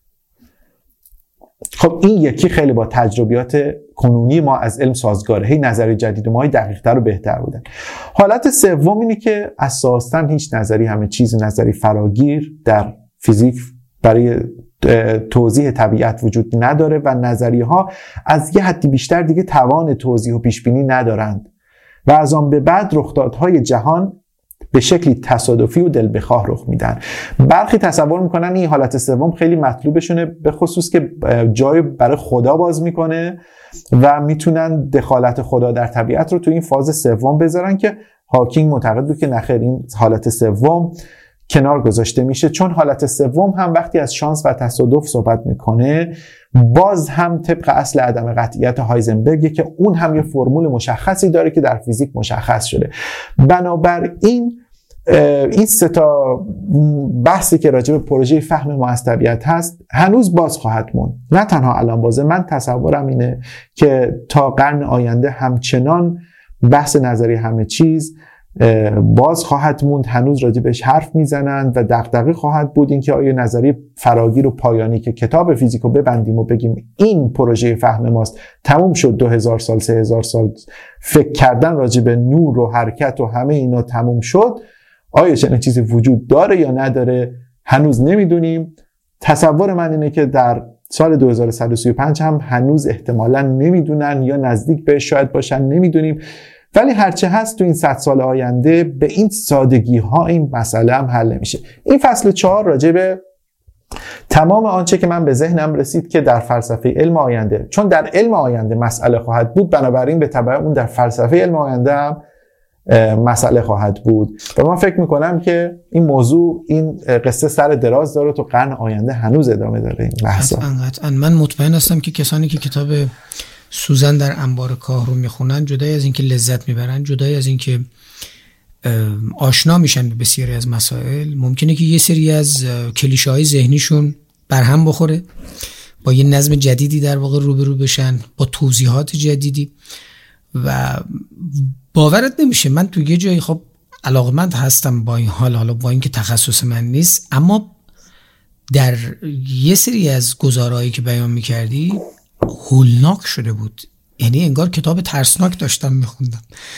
خب این یکی خیلی با تجربیات کنونی ما از علم سازگاره، هی نظریه جدید ما دقیقتر و بهتر بودن. حالت سوم اینه که اساساً هیچ نظریه همه چیز، نظریه فراگیر در فیزیک برای توضیح طبیعت وجود نداره و نظریه ها از یه حدی بیشتر دیگه توان توضیح و پیشبینی ندارند و از آن به بعد رخدادهای جهان به شکلی تصادفی و دل بخواه رخ میدن. برخی تصور میکنن این حالت سوم خیلی مطلوبشونه، به خصوص که جای برای خدا باز میکنه و میتونن دخالت خدا در طبیعت رو تو این فاز سوم بذارن، که هاکینگ معتقد بود که نخیر، این حالت سوم کنار گذاشته میشه، چون حالت سوم هم وقتی از شانس و تصادف صحبت میکنه باز هم طبق اصل عدم قطعیت هایزنبرگ که اون هم یه فرمول مشخصی داره که در فیزیک مشخص شده. بنابراین این سه تا بحثی که راجع به پروژه فهم ما از طبیعت هست هنوز باز خواهد موند. نه تنها الان بازه، من تصورم اینه که تا قرن آینده همچنان بحث نظریه همه چیز باز خواهد موند، هنوز راجع بهش حرف میزنند و دغدغه خواهد بود اینکه آیا نظریه فراگیر و پایانی که کتاب فیزیک رو ببندیم و بگیم این پروژه فهم ماست تموم شد، 2000 سال 3000 سال فکر کردن راجع به نور و حرکت و همه اینا تموم شد، آیا چنین چیزی وجود داره یا نداره هنوز نمیدونیم. تصور من اینه که در سال 2135 هم هنوز احتمالاً نمیدونن یا نزدیک بهش شاید باشن، نمیدونیم. ولی هرچه هست تو این 100 سال آینده به این سادگی ها این مسئله هم حل نمیشه. این فصل 4 راجع به تمام آنچه که من به ذهنم رسید که در فلسفه علم آینده، چون در علم آینده مسئله خواهد بود، بنابراین به تبع اون در فلسفه علم آینده هم مسئله خواهد بود و من فکر میکنم که این موضوع، این قصه سر دراز داره، تو قرن آینده هنوز ادامه داره این بحثا. قطعاً من مطمئن هستم که کسانی که کتاب سوزن در انبار کاه رو میخونن، جدای از اینکه لذت میبرن، جدای از اینکه آشنا میشن به بسیاری از مسائل، ممکنه که یه سری از کلیشه‌های ذهنیشون برهم بخوره، با یه نظم جدیدی در واقع روبرو بشن، با توضیحات جدیدی و باورت نمیشه من تو یه جایی خب علاقمند هستم با این حالا با اینکه تخصص من نیست، اما در یه سری از گزارهایی که بیان میکردی هولناک شده بود. یعنی انگار کتاب ترسناک داشتم میخوندم.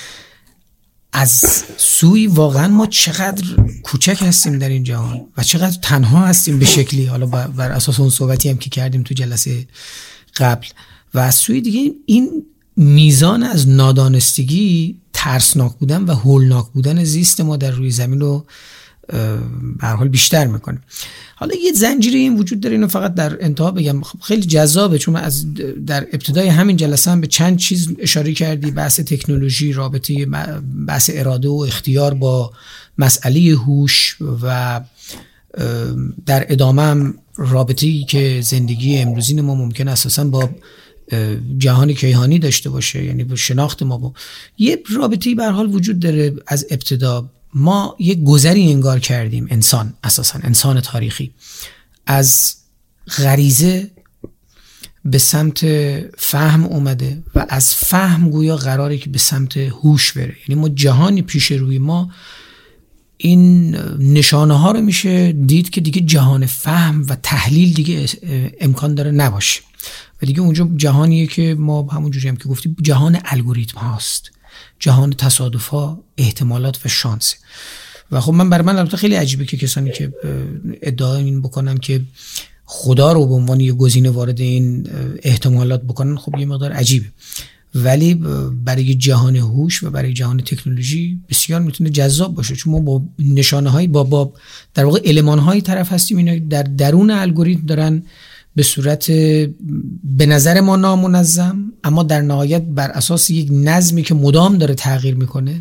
از سوی واقعا ما چقدر کوچک هستیم در این جهان و چقدر تنها هستیم به شکلی، حالا بر اساس اون صحبتی هم که کردیم تو جلسه قبل، و از سوی دیگه این میزان از نادانستگی، ترسناک بودن و هولناک بودن زیست ما در روی زمین رو به هر حال بیشتر میکنه. حالا یه زنجیره این وجود داره، اینو فقط در انتها بگم، خیلی جذابه چون در ابتدای همین جلسه هم به چند چیز اشاره کردی، بحث تکنولوژی، رابطه بحث اراده و اختیار با مسئله هوش و در ادامه هم رابطه‌ای که زندگی امروزین ما ممکن اساساً با جهان کیهانی داشته باشه، یعنی با شناخت ما با یه رابطه‌ای به هر حال وجود داره. از ابتدا ما یک گذری انگار کردیم، انسان اساساً انسان تاریخی از غریزه به سمت فهم اومده و از فهم گویا قراره که به سمت هوش بره. یعنی ما جهانی پیش روی ما این نشانه ها رو میشه دید که دیگه جهان فهم و تحلیل دیگه امکان داره نباشه و دیگه اونجا جهانیه که ما همونجوری هم که گفتیم جهان الگوریتم هاست، جهان تصادف ها، احتمالات و شانس. و خب برای من البته خیلی عجیبه که کسانی که ادعا این بکنن که خدا رو به عنوان یه گزینه وارد این احتمالات بکنن، خب یه مقدار عجیبه، ولی برای جهان هوش و برای جهان تکنولوژی بسیار میتونه جذاب باشه، چون ما با نشانه های با در واقع المان های طرف هستیم، اینا در درون الگوریتم دارن به صورت به نظر ما نامنظم اما در نهایت بر اساس یک نظمی که مدام داره تغییر میکنه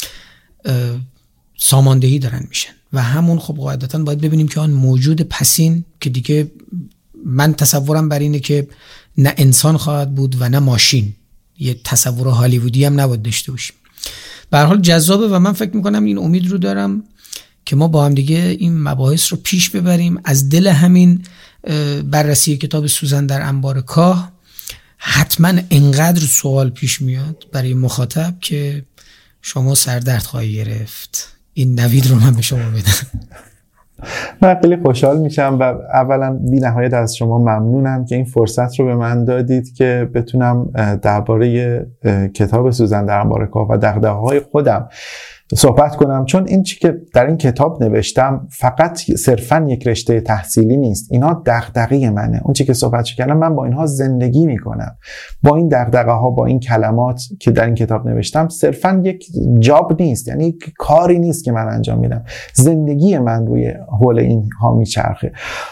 ساماندهی دارن میشن و همون خب قاعدتاً باید ببینیم که آن موجود پسین که دیگه من تصورم بر اینه که نه انسان خواهد بود و نه ماشین، یه تصور هالیوودی هم نباید داشته باشیم. به هر حال جذابه و من فکر میکنم این امید رو دارم که ما با هم دیگه این مباحث رو پیش ببریم. از دل همین بررسی کتاب سوزن در انبار کاه حتما انقدر سوال پیش میاد برای مخاطب که شما سردرد خواهی گرفت. این نوید رو من به شما بدم. من خیلی خوشحال میشم و اولا بی نهایت از شما ممنونم که این فرصت رو به من دادید که بتونم درباره کتاب سوزن در انبار کاه و دغدغه‌های خودم صحبت کنم، چون این چی که در این کتاب نوشتم فقط صرفا یک رشته تحصیلی نیست، اینا دغدغه منه. اون چی که صحبت کردم من با اینها زندگی میکنم، با این دغدغه ها، با این کلمات که در این کتاب نوشتم صرفا یک جاب نیست، یعنی کاری نیست که من انجام میدم، زندگی من روی حول اینها میچرخه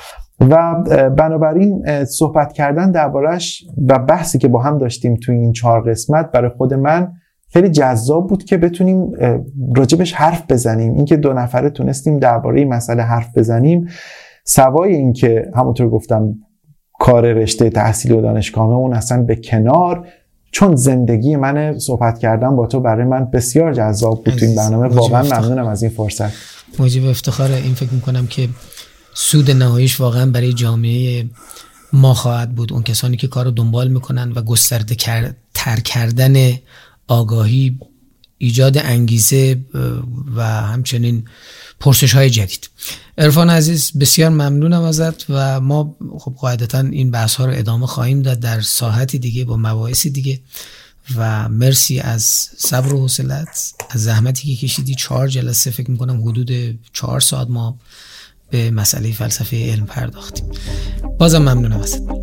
و بنابراین صحبت کردن دربارش و بحثی که با هم داشتیم توی این 4 قسمت برای خود من خیلی جذاب بود که بتونیم راجبش حرف بزنیم. اینکه 2 نفره تونستیم درباره این مسئله حرف بزنیم، سوای این که همونطور گفتم کار رشته تحصیلی و دانشگاهی اون اصلا به کنار، چون زندگی من صحبت کردم با تو برای من بسیار جذاب بود تو این برنامه. واقعا ممنونم از این فرصت. موجب افتخار این فکر میکنم که سود نهاییش واقعا برای جامعه ما خواهد بود، اون کسانی که کار رو دنبال میکنن و گسترده تر کردن آگاهی، ایجاد انگیزه و همچنین پرسش های جدید. عرفان عزیز بسیار ممنونم ازت و ما خب قاعدتا این بحث ها رو ادامه خواهیم داد در ساعتی دیگه با مباحث دیگه و مرسی از صبر و حوصلت، از زحمتی که کشیدی. 4 جلسه فکر میکنم حدود 4 ساعت ما به مسئله فلسفه علم پرداختیم. بازم ممنونم ازت.